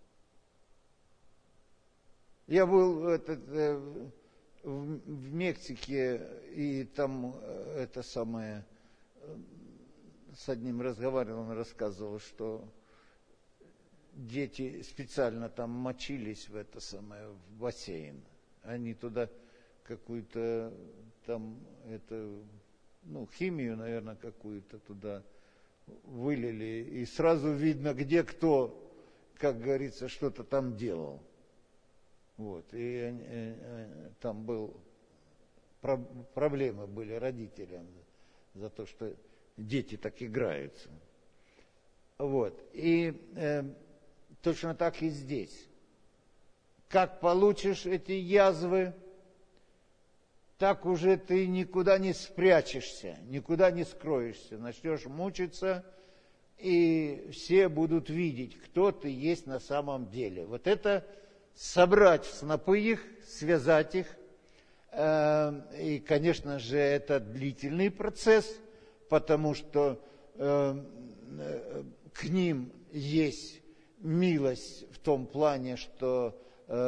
[SPEAKER 1] Я был этот, э, в, в Мексике, и там э, это самое, э, с одним разговаривал, он рассказывал, что дети специально там мочились в это самое, в бассейн. Они туда какую-то там, это, ну, химию, наверное, какую-то туда вылили. И сразу видно, где кто, как говорится, что-то там делал. Вот. И э, э, там был, про, проблемы были родителям за то, что дети так играются. Вот. И э, точно так и здесь. Как получишь эти язвы, так уже ты никуда не спрячешься, никуда не скроешься. Начнешь мучиться, и все будут видеть, кто ты есть на самом деле. Вот это собрать в снопы их, связать их. И, конечно же, это длительный процесс, потому что к ним есть милость в том плане, что,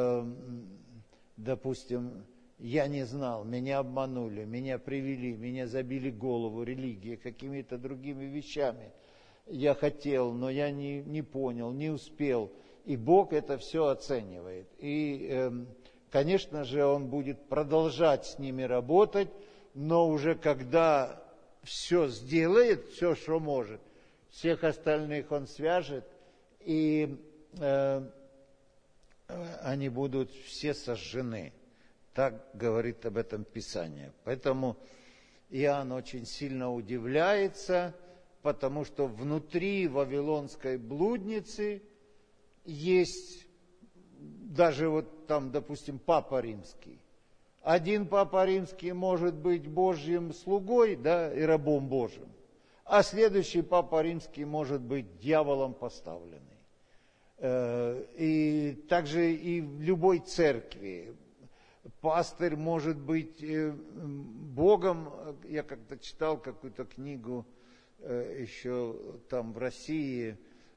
[SPEAKER 1] допустим, я не знал, меня обманули, меня привели, меня забили голову религией, какими-то другими вещами. Я хотел, но я не, не понял, не успел. И Бог это все оценивает. И, конечно же, Он будет продолжать с ними работать, но уже когда все сделает, все, что может, всех остальных Он свяжет, и э, они будут все сожжены. Так говорит об этом Писание. Поэтому Иоанн очень сильно удивляется, потому что внутри вавилонской блудницы есть даже вот там, допустим, Папа Римский. Один Папа Римский может быть Божьим слугой, да, и рабом Божьим, а следующий Папа Римский может быть дьяволом поставленный. И также и в любой церкви пастырь может быть Богом. Я как-то читал какую-то книгу еще там в России,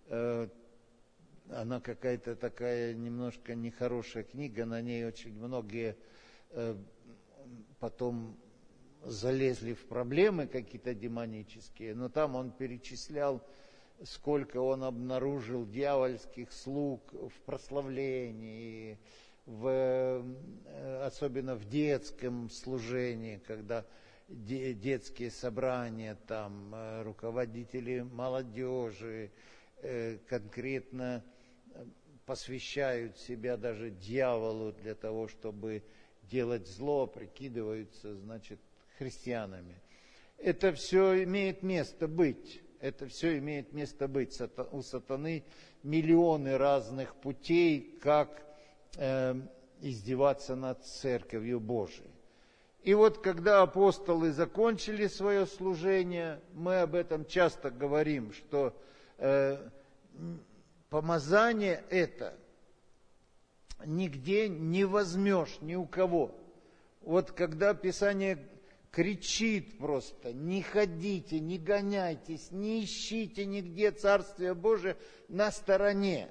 [SPEAKER 1] она какая-то такая немножко нехорошая книга, на ней очень многие потом залезли в проблемы какие-то демонические, но там он перечислял, сколько он обнаружил дьявольских слуг в прославлении, в, особенно в детском служении, когда де, детские собрания, там, руководители молодежи э, конкретно посвящают себя даже дьяволу для того, чтобы делать зло, прикидываются, значит, христианами. Это все имеет место быть. Это все имеет место быть. У сатаны миллионы разных путей, как э, издеваться над Церковью Божией. И вот когда апостолы закончили свое служение, мы об этом часто говорим, что э, помазание это нигде не возьмешь, ни у кого. Вот когда Писание кричит просто: не ходите, не гоняйтесь, не ищите нигде Царствие Божие на стороне.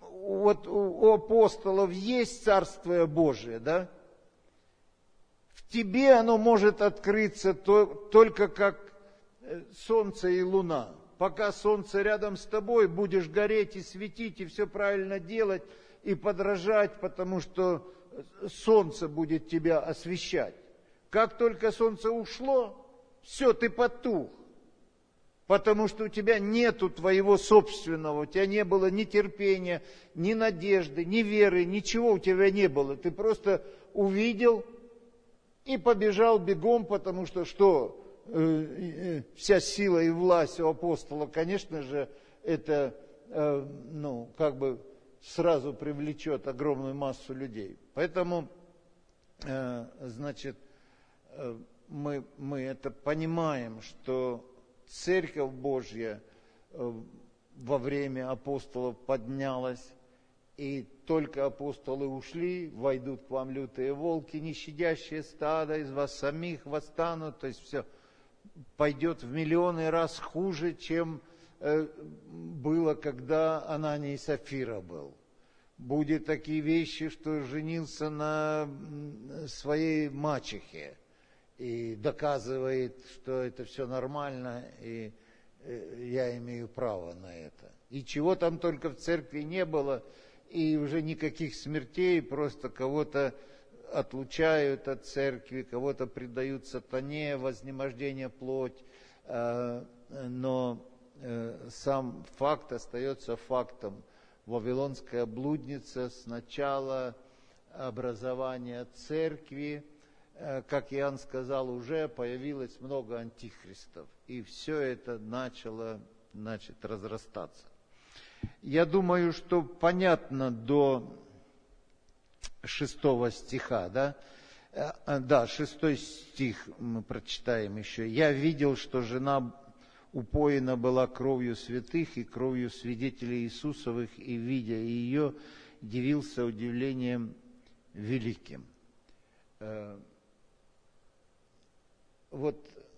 [SPEAKER 1] Вот у апостолов есть Царствие Божие, да? В тебе оно может открыться то, только как солнце и луна. Пока солнце рядом с тобой, будешь гореть и светить, и все правильно делать, и подражать, потому что солнце будет тебя освещать. Как только солнце ушло, все, ты потух. Потому что у тебя нету твоего собственного, у тебя не было ни терпения, ни надежды, ни веры, ничего у тебя не было. Ты просто увидел и побежал бегом, потому что что? Вся сила и власть у апостола, конечно же, это, ну, как бы сразу привлечет огромную массу людей. Поэтому, значит, мы, мы это понимаем, что Церковь Божья во время апостолов поднялась, и только апостолы ушли, войдут к вам лютые волки, не щадящие стада, из вас самих восстанут, то есть все пойдет в миллионы раз хуже, чем было, когда Анания и Сапфира был. Будут такие вещи, что женился на своей мачехе и доказывает, что это все нормально, и я имею право на это. И чего там только в церкви не было, и уже никаких смертей, просто кого-то отлучают от церкви, кого-то предают сатане, вознемождение плоть, но сам факт остается фактом. Вавилонская блудница с начала образования церкви, как Иоанн сказал, уже появилось много антихристов, и все это начало, значит, разрастаться. Я думаю, что понятно до шестого стиха, да? Да, шестой стих мы прочитаем еще. «Я видел, что жена упоена была кровью святых и кровью свидетелей Иисусовых, и, видя ее, дивился удивлением великим». Вот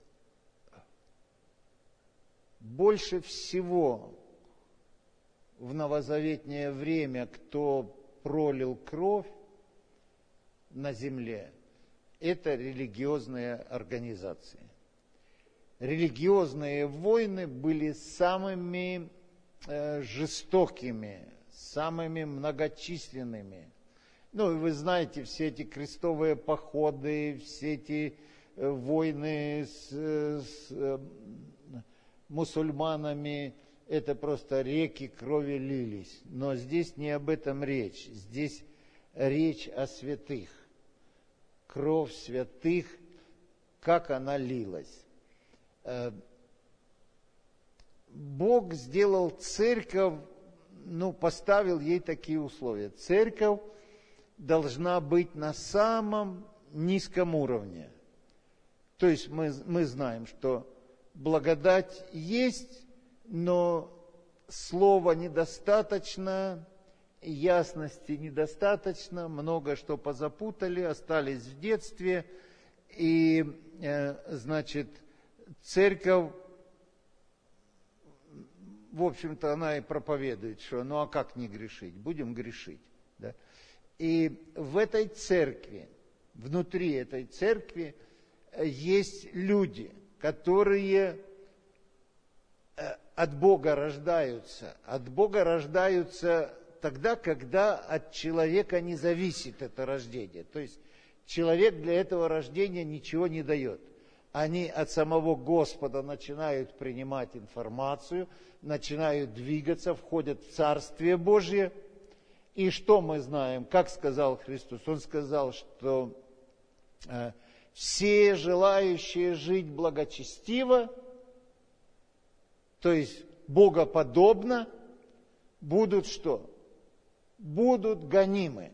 [SPEAKER 1] больше всего в новозаветнее время, кто пролил кровь на земле, это религиозные организации. Религиозные войны были самыми э, жестокими, самыми многочисленными. Ну, и вы знаете, все эти крестовые походы, все эти э, войны с, с э, мусульманами, это просто реки крови лились. Но здесь не об этом речь. Здесь речь о святых. Кровь святых, как она лилась. Бог сделал церковь, ну, поставил ей такие условия. Церковь должна быть на самом низком уровне. То есть мы, мы знаем, что благодать есть, но слова недостаточно, ясности недостаточно, много что позапутали, остались в детстве. И, значит, церковь, в общем-то, она и проповедует, что ну а как не грешить? Будем грешить. Да? И в этой церкви, внутри этой церкви есть люди, которые от Бога рождаются. От Бога рождаются тогда, когда от человека не зависит это рождение. То есть человек для этого рождения ничего не дает. Они от самого Господа начинают принимать информацию, начинают двигаться, входят в Царствие Божье. И что мы знаем? Как сказал Христос? Он сказал, что э, все желающие жить благочестиво, то есть богоподобно, будут что? Будут гонимы.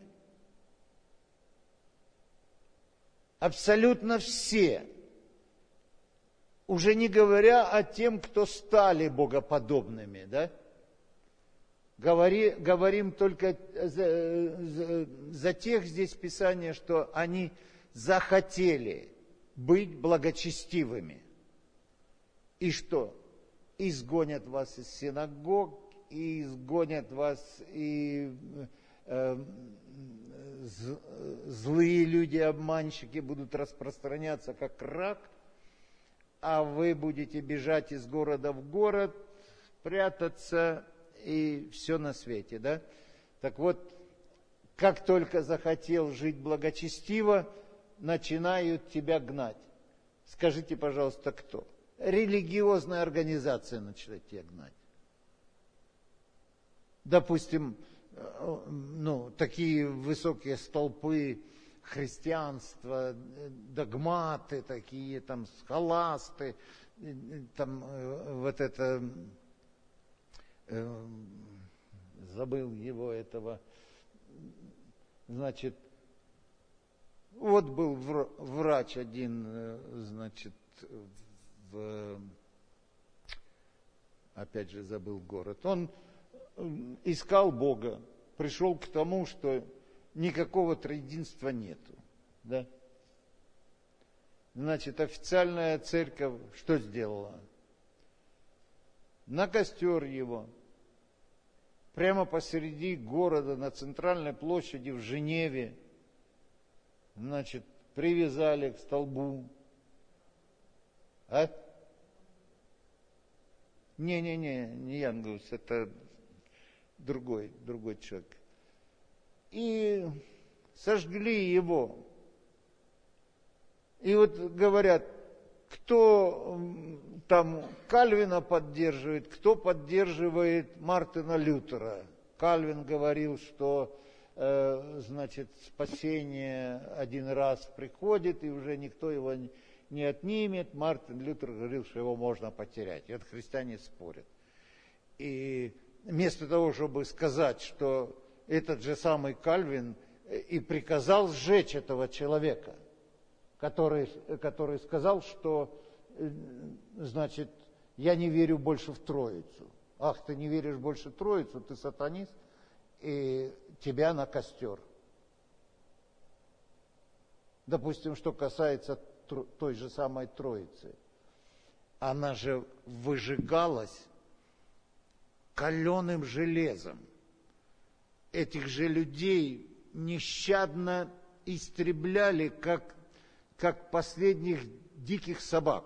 [SPEAKER 1] Абсолютно все. Уже не говоря о тем, кто стали богоподобными, да? Говори, говорим только за, за, за тех здесь Писания, что они захотели быть благочестивыми. И что? Изгонят вас из синагог, и изгонят вас, и э, злые люди, обманщики будут распространяться как рак, а вы будете бежать из города в город, прятаться и все на свете, да? Так вот, как только захотел жить благочестиво, начинают тебя гнать. Скажите, пожалуйста, кто? Религиозная организация начинает тебя гнать. Допустим, ну, такие высокие столпы христианства, догматы такие, там, схоласты, там, вот это, э, забыл его этого, значит, вот был врач один, значит, в, опять же забыл город, он искал Бога, пришел к тому, что никакого триединства нету, да? Значит, официальная церковь что сделала? На костер его, прямо посреди города, на центральной площади в Женеве, значит, привязали к столбу. А? Не-не-не, не Янгус, это другой, другой человек. И сожгли его. И вот говорят, кто там Кальвина поддерживает, кто поддерживает Мартина Лютера. Кальвин говорил, что э, значит, спасение один раз приходит, и уже никто его не отнимет. Мартин Лютер говорил, что его можно потерять. И вот христиане спорят. И вместо того, чтобы сказать, что этот же самый Кальвин и приказал сжечь этого человека, который, который сказал, что, значит, я не верю больше в Троицу. Ах, ты не веришь больше в Троицу, ты сатанист, и тебя на костер. Допустим, что касается той же самой Троицы. Она же выжигалась каленым железом. Этих же людей нещадно истребляли, как, как последних диких собак.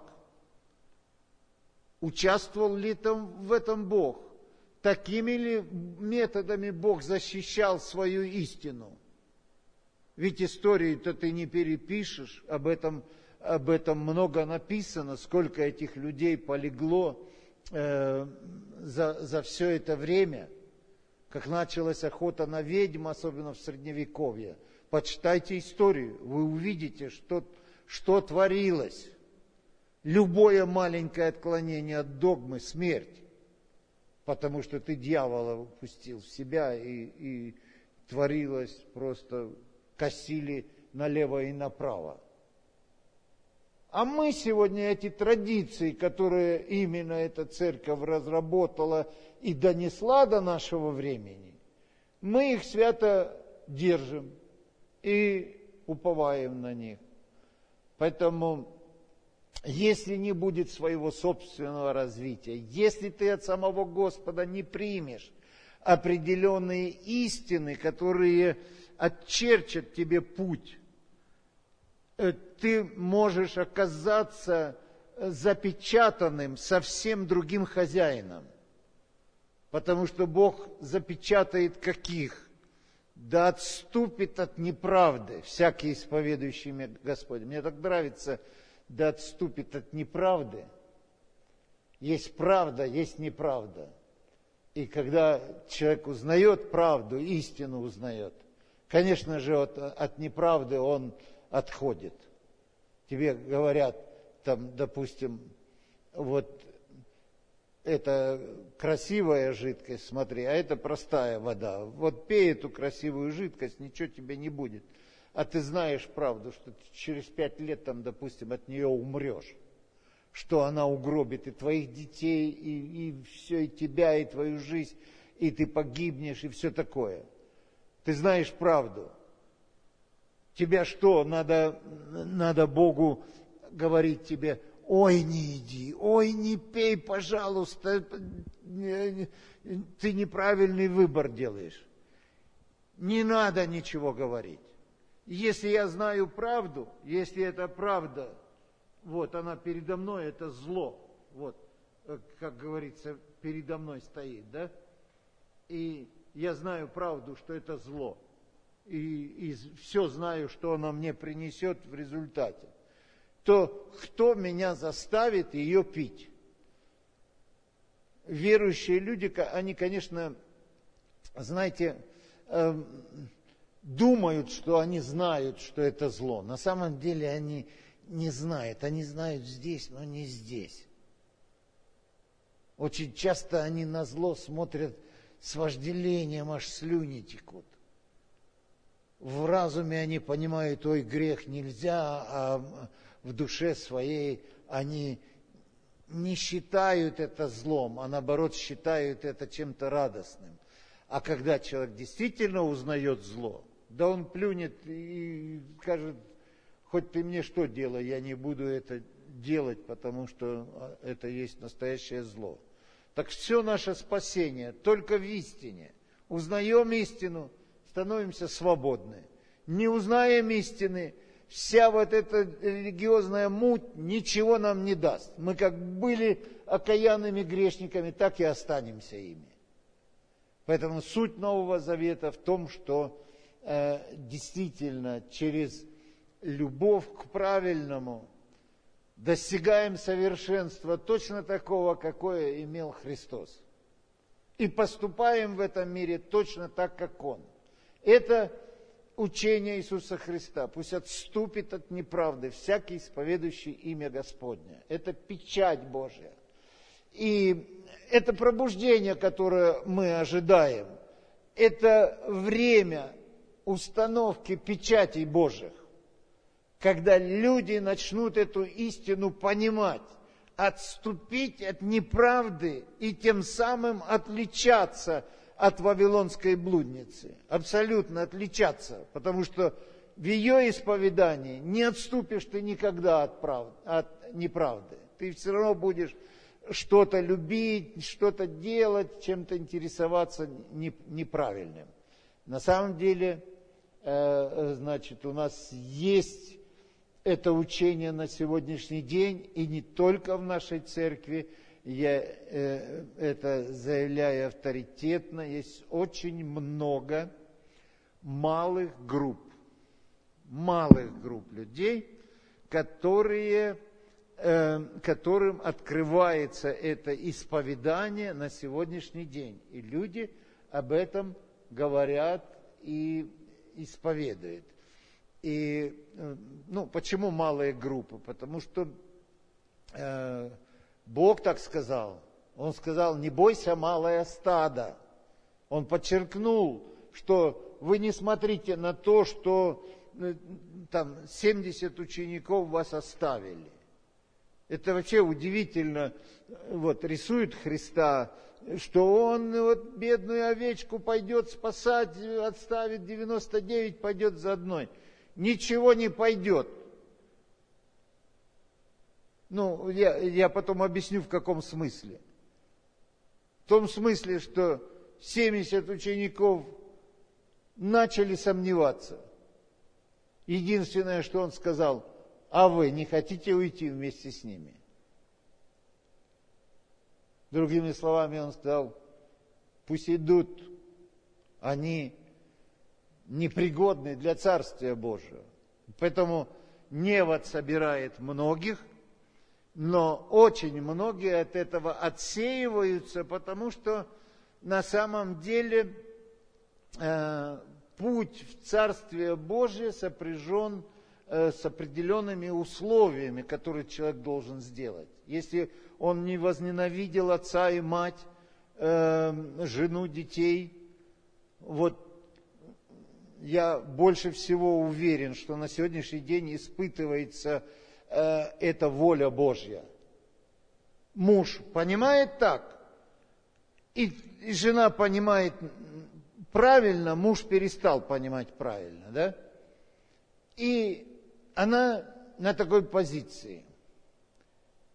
[SPEAKER 1] Участвовал ли там в этом Бог? Такими ли методами Бог защищал свою истину? Ведь истории-то ты не перепишешь, об этом, об этом много написано, сколько этих людей полегло э, за, за все это время. Как началась охота на ведьм, особенно в Средневековье. Почитайте историю, вы увидите, что, что творилось. Любое маленькое отклонение от догмы – смерть. Потому что ты дьявола впустил в себя, и, и творилось просто, косили налево и направо. А мы сегодня эти традиции, которые именно эта церковь разработала и донесла до нашего времени, мы их свято держим и уповаем на них. Поэтому, если не будет своего собственного развития, если ты от самого Господа не примешь определенные истины, которые очерчат тебе путь, ты можешь оказаться запечатанным совсем другим хозяином. Потому что Бог запечатает каких? Да отступит от неправды всякий исповедующий имя Господне. Мне так нравится, да отступит от неправды. Есть правда, есть неправда. И когда человек узнает правду, истину узнает, конечно же, от, от неправды он отходит. Тебе говорят, там, допустим, вот это красивая жидкость, смотри, а это простая вода. Вот пей эту красивую жидкость, ничего тебе не будет. А ты знаешь правду, что ты через пять лет, там, допустим, от нее умрешь. Что она угробит и твоих детей, и, и все, и тебя, и твою жизнь, и ты погибнешь, и все такое. Ты знаешь правду. Тебя что, надо, надо Богу говорить тебе: ой, не иди, ой, не пей, пожалуйста, ты неправильный выбор делаешь. Не надо ничего говорить. Если я знаю правду, если это правда, вот она передо мной, это зло, вот, как говорится, передо мной стоит, да? И я знаю правду, что это зло, и, и все знаю, что оно мне принесет в результате, то кто меня заставит ее пить? Верующие люди, они, конечно, знаете, думают, что они знают, что это зло. На самом деле они не знают. Они знают здесь, но не здесь. Очень часто они на зло смотрят с вожделением, аж слюни текут. В разуме они понимают, ой, грех нельзя, а в душе своей они не считают это злом, а наоборот считают это чем-то радостным. А когда человек действительно узнает зло, да он плюнет и скажет, хоть ты мне что делай, я не буду это делать, потому что это есть настоящее зло. Так все наше спасение только в истине. Узнаем истину, становимся свободны. Не узнаем истины, вся вот эта религиозная муть ничего нам не даст. Мы как были окаянными грешниками, так и останемся ими. Поэтому суть Нового Завета в том, что э, действительно через любовь к правильному достигаем совершенства точно такого, какое имел Христос. И поступаем в этом мире точно так, как Он. Это учение Иисуса Христа. Пусть отступит от неправды всякий, исповедующий имя Господне. Это печать Божья. И это пробуждение, которое мы ожидаем, это время установки печатей Божьих, когда люди начнут эту истину понимать, отступить от неправды и тем самым отличаться от вавилонской блудницы. Абсолютно отличаться, потому что в ее исповедании не отступишь ты никогда от, прав... от неправды. Ты все равно будешь что-то любить, что-то делать, чем-то интересоваться неправильным. На самом деле, значит, у нас есть это учение на сегодняшний день, и не только в нашей церкви, я это заявляю авторитетно, есть очень много малых групп, малых групп людей, которые... которым открывается это исповедание на сегодняшний день. И люди об этом говорят и исповедуют. И, ну, почему малые группы? Потому что э, Бог так сказал. Он сказал, не бойся, малое стадо. Он подчеркнул, что вы не смотрите на то, что э, там семьдесят учеников вас оставили. Это вообще удивительно, вот, рисует Христа, что Он вот, бедную овечку пойдет спасать, отставит девяносто девять, пойдет за одной. Ничего не пойдет. Ну, я, я потом объясню, в каком смысле. В том смысле, что семьдесят учеников начали сомневаться. Единственное, что Он сказал, а вы не хотите уйти вместе с ними? Другими словами, Он сказал, пусть идут, они непригодны для Царствия Божьего. Поэтому невод собирает многих, но очень многие от этого отсеиваются, потому что на самом деле э, путь в Царствие Божие сопряжен с определенными условиями, которые человек должен сделать. Если он не возненавидел отца и мать, э, жену, детей, вот я больше всего уверен, что на сегодняшний день испытывается э, эта воля Божья. Муж понимает так, и, и жена понимает правильно, муж перестал понимать правильно, да? И она на такой позиции,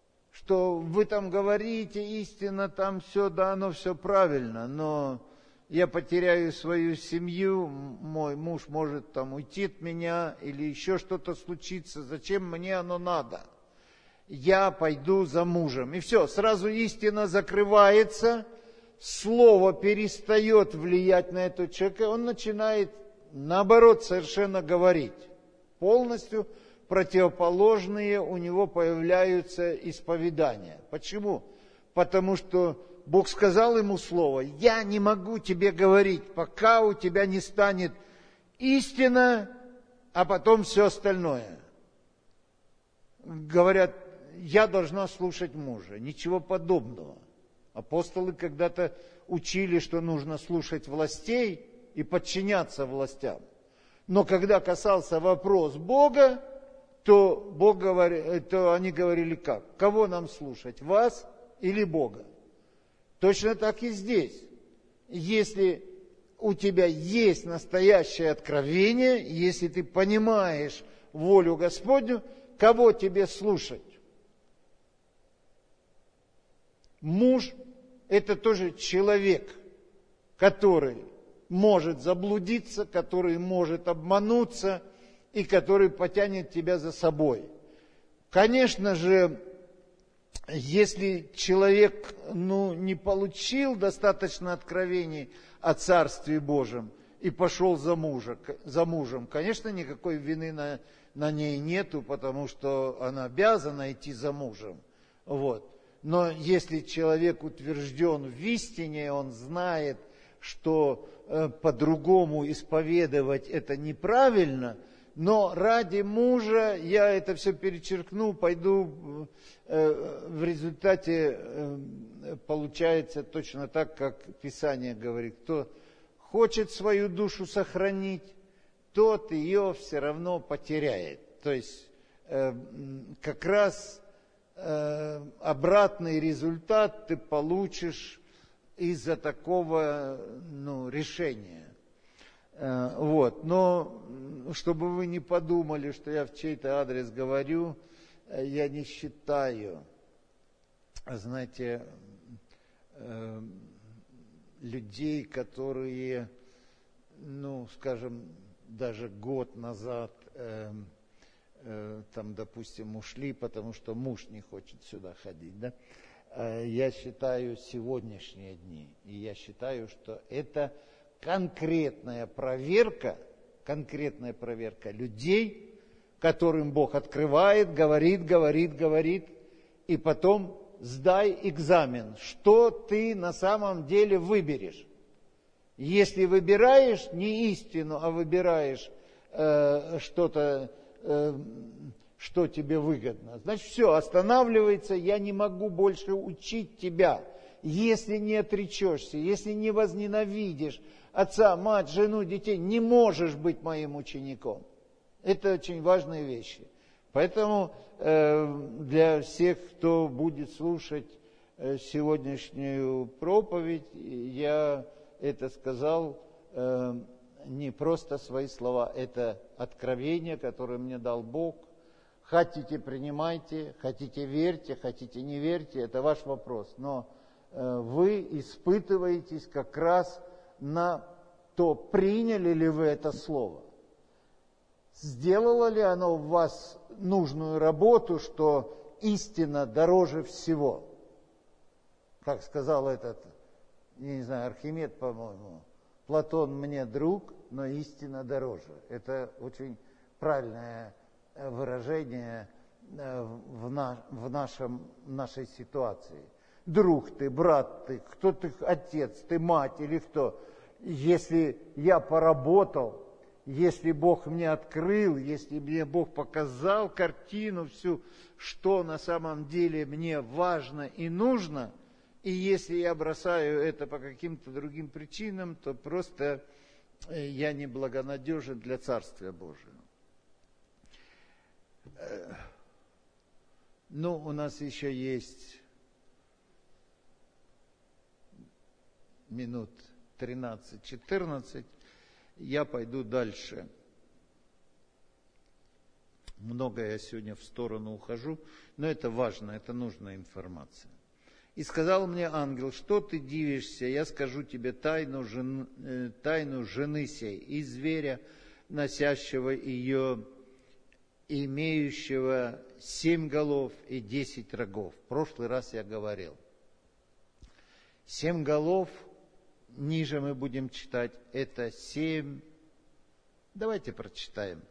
[SPEAKER 1] что вы там говорите, истина, там все, да, оно все правильно, но я потеряю свою семью, мой муж может там уйти от меня, или еще что-то случится, зачем мне оно надо? Я пойду за мужем. И все, сразу истина закрывается, слово перестает влиять на этого человека, он начинает, наоборот, совершенно говорить. Полностью противоположные у него появляются исповедания. Почему? Потому что Бог сказал ему слово: я не могу тебе говорить, пока у тебя не станет истина, а потом все остальное. Говорят, я должна слушать мужа. Ничего подобного. Апостолы когда-то учили, что нужно слушать властей и подчиняться властям. Но когда касался вопрос Бога, то, Бог говори, то они говорили как? Кого нам слушать, вас или Бога? Точно так и здесь. Если у тебя есть настоящее откровение, если ты понимаешь волю Господню, кого тебе слушать? Муж – это тоже человек, который может заблудиться, который может обмануться и который потянет тебя за собой. Конечно же, если человек ну, не получил достаточно откровений о Царстве Божьем и пошел за, мужа, за мужем, конечно, никакой вины на, на ней нету, потому что она обязана идти за мужем. Вот. Но если человек утвержден в истине, он знает, что э, по-другому исповедовать это неправильно, но ради мужа я это все перечеркну, пойду, э, в результате э, получается точно так, как Писание говорит: кто хочет свою душу сохранить, тот ее все равно потеряет. То есть э, как раз обратный результат ты получишь из-за такого ну, решения. Вот. Но чтобы вы не подумали, что я в чей-то адрес говорю, я не считаю, знаете, людей, которые, ну, скажем, даже год назад там, допустим, ушли, потому что муж не хочет сюда ходить, да? Я считаю сегодняшние дни, и я считаю, что это конкретная проверка, конкретная проверка людей, которым Бог открывает, говорит, говорит, говорит, и потом сдай экзамен, что ты на самом деле выберешь. Если выбираешь не истину, а выбираешь э, что-то, что тебе выгодно, значит, все, останавливается, я не могу больше учить тебя. Если не отречешься, если не возненавидишь отца, мать, жену, детей, не можешь быть моим учеником. Это очень важные вещи. Поэтому э, для всех, кто будет слушать э, сегодняшнюю проповедь, я это сказал э, не просто свои слова, это откровение, которое мне дал Бог. Хотите, принимайте, хотите, верьте, хотите, не верьте, это ваш вопрос. Но э, вы испытываетесь как раз на то, приняли ли вы это слово. Сделало ли оно в вас нужную работу, что истина дороже всего? Как сказал этот, я не знаю, Архимед, по-моему, Платон мне друг, но истина дороже. Это очень правильное выражение в, на, в нашем, нашей ситуации. Друг ты, брат ты, кто ты, отец, ты мать или кто? Если я поработал, если Бог мне открыл, если мне Бог показал картину всю, что на самом деле мне важно и нужно, и если я бросаю это по каким-то другим причинам, то просто я неблагонадежен для Царствия Божьего. Ну, у нас еще есть минут тринадцать-четырнадцать. Я пойду дальше. Много я сегодня в сторону ухожу, но это важно, это нужная информация. И сказал мне ангел: что ты дивишься? Я скажу тебе тайну, жен, э, тайну жены сей и зверя, носящего ее, имеющего семь голов и десять рогов. В прошлый раз я говорил. Семь голов, ниже мы будем читать, это семь. Давайте прочитаем.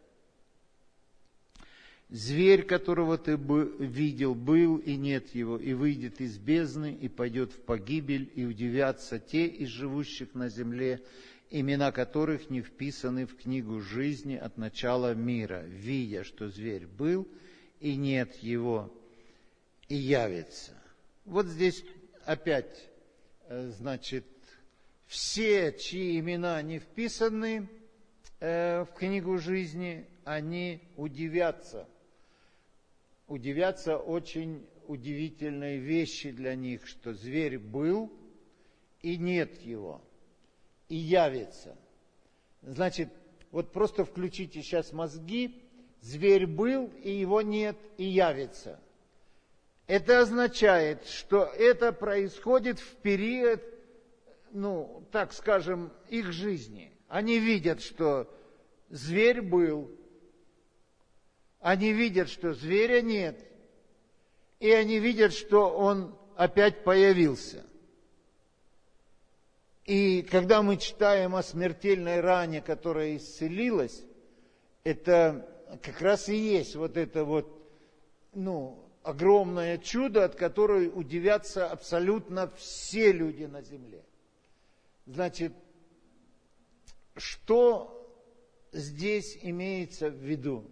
[SPEAKER 1] Зверь, которого ты видел, был и нет его, и выйдет из бездны, и пойдет в погибель, и удивятся те из живущих на земле, имена которых не вписаны в книгу жизни от начала мира, видя, что зверь был и нет его, и явится. Вот здесь опять, значит, все, чьи имена не вписаны в книгу жизни, они удивятся. Удивятся очень удивительные вещи для них, что зверь был и нет его, и явится. Значит, вот просто включите сейчас мозги, зверь был, и его нет, и явится. Это означает, что это происходит в период, ну, так скажем, их жизни. Они видят, что зверь был, они видят, что зверя нет, и они видят, что он опять появился. И когда мы читаем о смертельной ране, которая исцелилась, это как раз и есть вот это вот, ну, огромное чудо, от которого удивятся абсолютно все люди на земле. Значит, что здесь имеется в виду?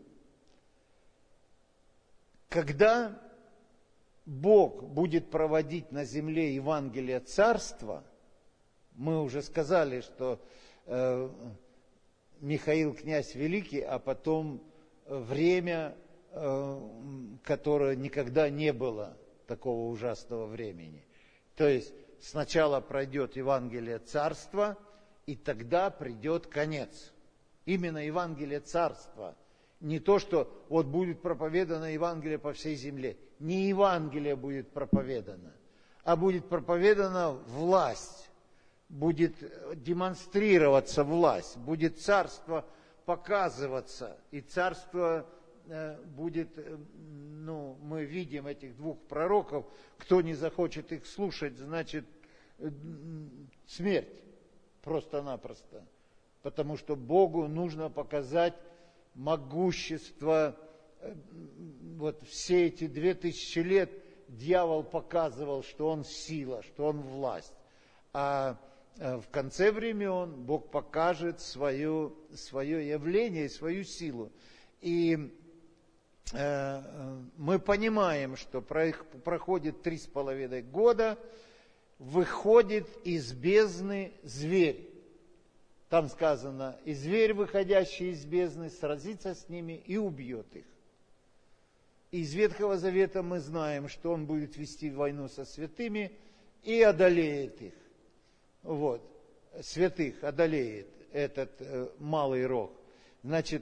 [SPEAKER 1] Когда Бог будет проводить на земле Евангелие Царства, мы уже сказали, что э, Михаил князь великий, а потом время, э, которое никогда не было такого ужасного времени. То есть сначала пройдет Евангелие Царства, и тогда придет конец. Именно Евангелие Царства. Не то, что вот будет проповедано Евангелие по всей земле. Не Евангелие будет проповедано, а будет проповедана власть. Будет демонстрироваться власть. Будет царство показываться. И царство э, будет, э, ну, мы видим этих двух пророков. Кто не захочет их слушать, значит, э, смерть. Просто-напросто. Потому что Богу нужно показать могущество. Вот все эти две тысячи лет дьявол показывал, что он сила, что он власть. А в конце времен Бог покажет свое, свое явление, свою силу. И э, мы понимаем, что проходит три с половиной года, выходит из бездны зверь. Там сказано: и зверь, выходящий из бездны, сразится с ними и убьет их. Из Ветхого Завета мы знаем, что он будет вести войну со святыми и одолеет их. Вот, святых одолеет этот э, малый рог. Значит,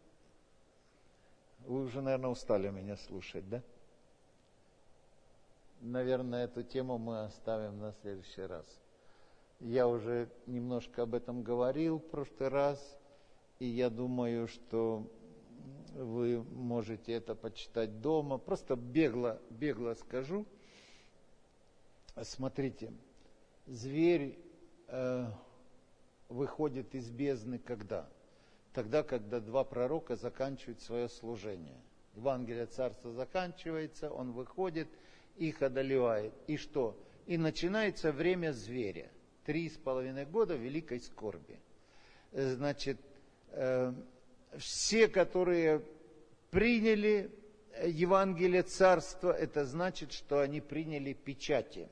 [SPEAKER 1] вы уже, наверное, устали меня слушать, да? Наверное, эту тему мы оставим на следующий раз. Я уже немножко об этом говорил в прошлый раз, и я думаю, что вы можете это почитать дома. Просто бегло, бегло скажу. Смотрите, зверь э, выходит из бездны когда? Тогда, когда два пророка заканчивают свое служение. Евангелие Царства заканчивается, он выходит, их одолевает. И что? И начинается время зверя. Три с половиной года великой скорби. Значит, э, все, которые приняли Евангелие Царства, это значит, что они приняли печати.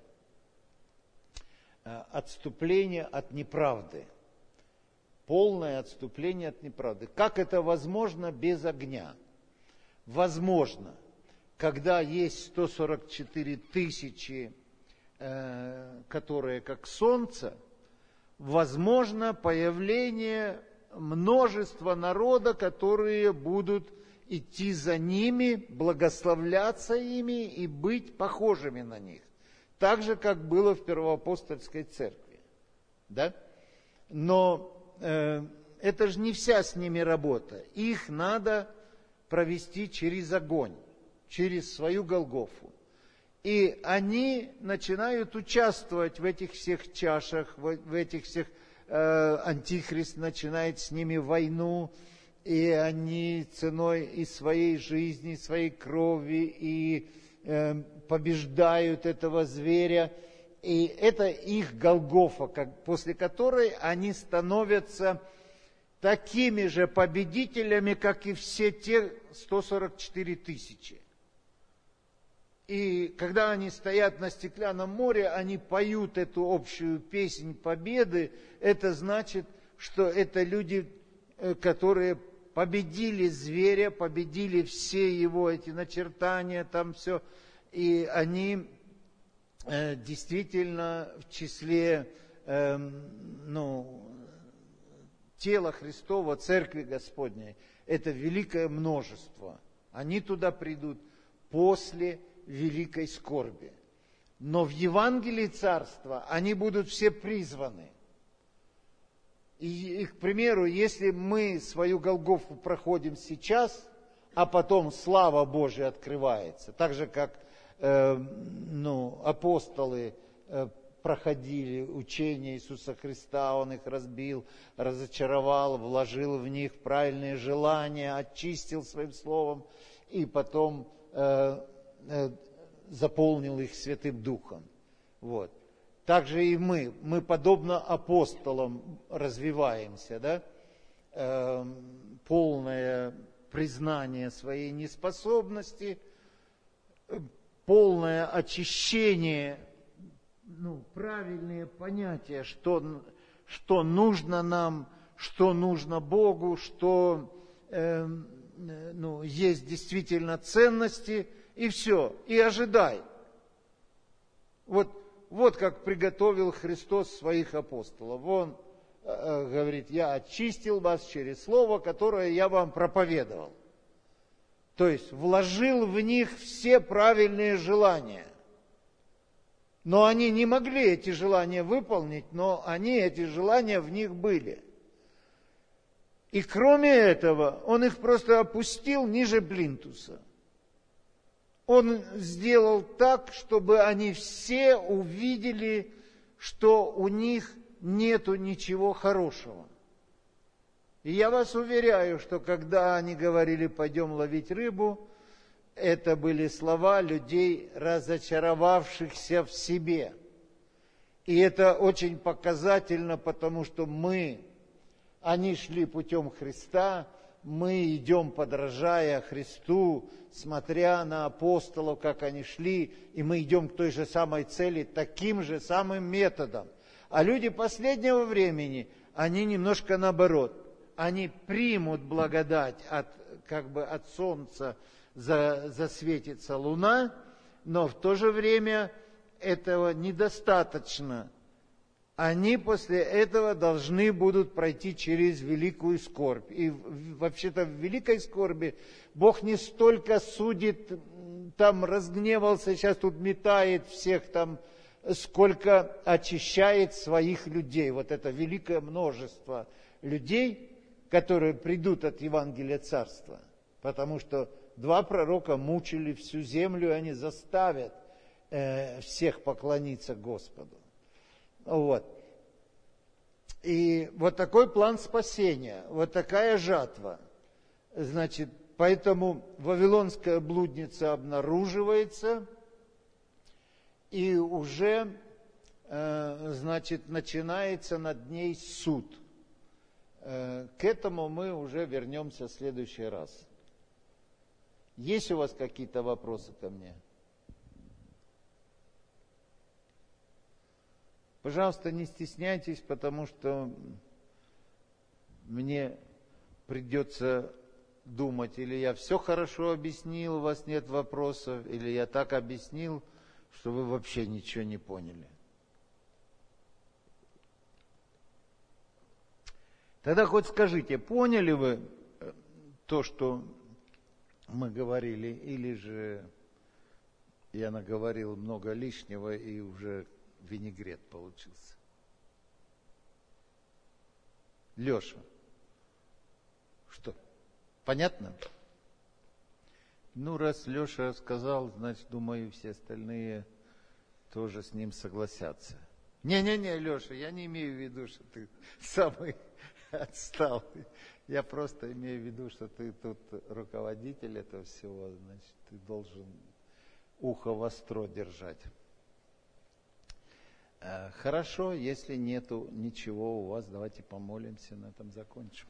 [SPEAKER 1] Э, отступление от неправды. Полное отступление от неправды. Как это возможно без огня? Возможно, когда есть сто сорок четыре тысячи, которые как солнце, возможно появление множества народа, которые будут идти за ними, благословляться ими и быть похожими на них. так же, как было в Первоапостольской церкви. Да? Но э, это же не вся с ними работа. Их надо провести через огонь, через свою Голгофу. И они начинают участвовать в этих всех чашах, в, в этих всех... Э, Антихрист начинает с ними войну, и они ценой и своей жизни, и своей крови, и э, побеждают этого зверя. И это их Голгофа, как, после которой они становятся такими же победителями, как и все те сто сорок четыре тысячи. И когда они стоят на стеклянном море, они поют эту общую песнь победы. Это значит, что это люди, которые победили зверя, победили все его эти начертания, там все. И они э, действительно в числе э, ну, тела Христова, Церкви Господней. Это великое множество. Они туда придут после великой скорби. Но в Евангелии Царства они будут все призваны. И, и, к примеру, если мы свою Голгофу проходим сейчас, а потом слава Божия открывается, так же, как э, ну, апостолы э, проходили учение Иисуса Христа, Он их разбил, разочаровал, вложил в них правильные желания, очистил своим словом, и потом э, заполнил их Святым Духом. Вот. Так же и мы. Мы, подобно апостолам, развиваемся, да? Э, полное признание своей неспособности, полное очищение, ну, правильные понятия, что, что нужно нам, что нужно Богу, что э, ну, есть действительно ценности, и все, и ожидай. Вот, вот как приготовил Христос своих апостолов. Он э, говорит, я очистил вас через слово, которое я вам проповедовал. То есть вложил в них все правильные желания. Но они не могли эти желания выполнить, но они, эти желания в них были. И кроме этого, он их просто опустил ниже плинтуса. Он сделал так, чтобы они все увидели, что у них нету ничего хорошего. И я вас уверяю, что когда они говорили «пойдем ловить рыбу», это были слова людей, разочаровавшихся в себе. И это очень показательно, потому что мы, они шли путем Христа, мы идем, подражая Христу, смотря на апостолов, как они шли, и мы идем к той же самой цели, таким же самым методом. А люди последнего времени, они немножко наоборот. Они примут благодать от, как бы от солнца, за, засветится луна, но в то же время этого недостаточно. Они после этого должны будут пройти через великую скорбь. И вообще-то в великой скорби Бог не столько судит, там разгневался, сейчас тут метает всех там, сколько очищает своих людей. Вот это великое множество людей, которые придут от Евангелия Царства. Потому что два пророка мучили всю землю, и они заставят э, всех поклониться Господу. Вот. И вот такой план спасения, вот такая жатва. Значит, поэтому вавилонская блудница обнаруживается, и уже, э, значит, начинается над ней суд. Э, к этому мы уже вернемся в следующий раз. Есть у вас какие-то вопросы ко мне? Пожалуйста, не стесняйтесь, потому что мне придется думать, или я все хорошо объяснил, у вас нет вопросов, или я так объяснил, что вы вообще ничего не поняли. Тогда хоть скажите, поняли вы то, что мы говорили, или же Я наговорил много лишнего, и уже винегрет получился. Леша, что, понятно? Ну, раз Леша сказал, значит, думаю, все остальные тоже с ним согласятся. Не-не-не, Леша, я не имею в виду, что ты самый отсталый. Я просто имею в виду, что ты тут руководитель этого всего, значит, ты должен ухо востро держать. Хорошо, если нету ничего у вас, давайте помолимся, на этом закончим.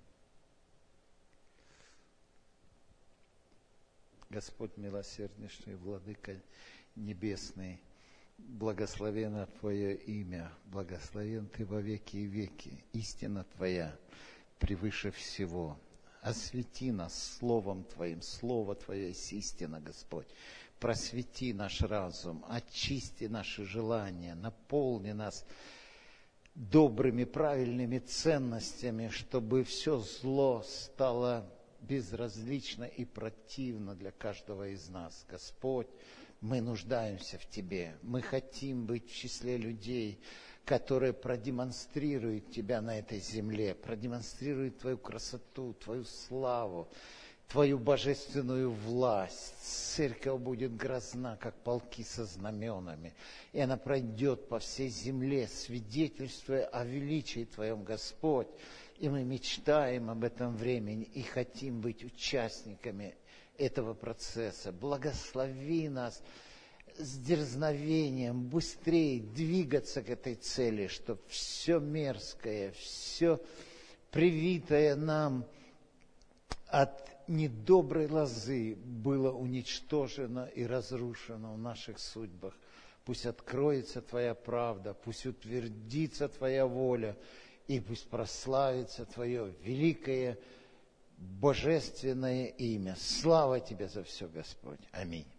[SPEAKER 1] Господь милосерднейший, Владыка Небесный, благословенно Твое имя, благословен Ты во веки и веки, истина Твоя превыше всего. Освети нас Словом Твоим, Слово Твое есть истина, Господь. Просвети наш разум, очисти наши желания, наполни нас добрыми, правильными ценностями, чтобы все зло стало безразлично и противно для каждого из нас. Господь, мы нуждаемся в Тебе. Мы хотим быть в числе людей, которые продемонстрируют Тебя на этой земле, продемонстрируют Твою красоту, Твою славу, Твою божественную власть. Церковь будет грозна, как полки со знаменами. И она пройдет по всей земле, свидетельствуя о величии Твоем, Господь. И мы мечтаем об этом времени и хотим быть участниками этого процесса. Благослови нас с дерзновением быстрее двигаться к этой цели, чтобы все мерзкое, все привитое нам от недоброй лозы было уничтожено и разрушено в наших судьбах. Пусть откроется Твоя правда, пусть утвердится Твоя воля, и пусть прославится Твое великое божественное имя. Слава Тебе за все, Господь. Аминь.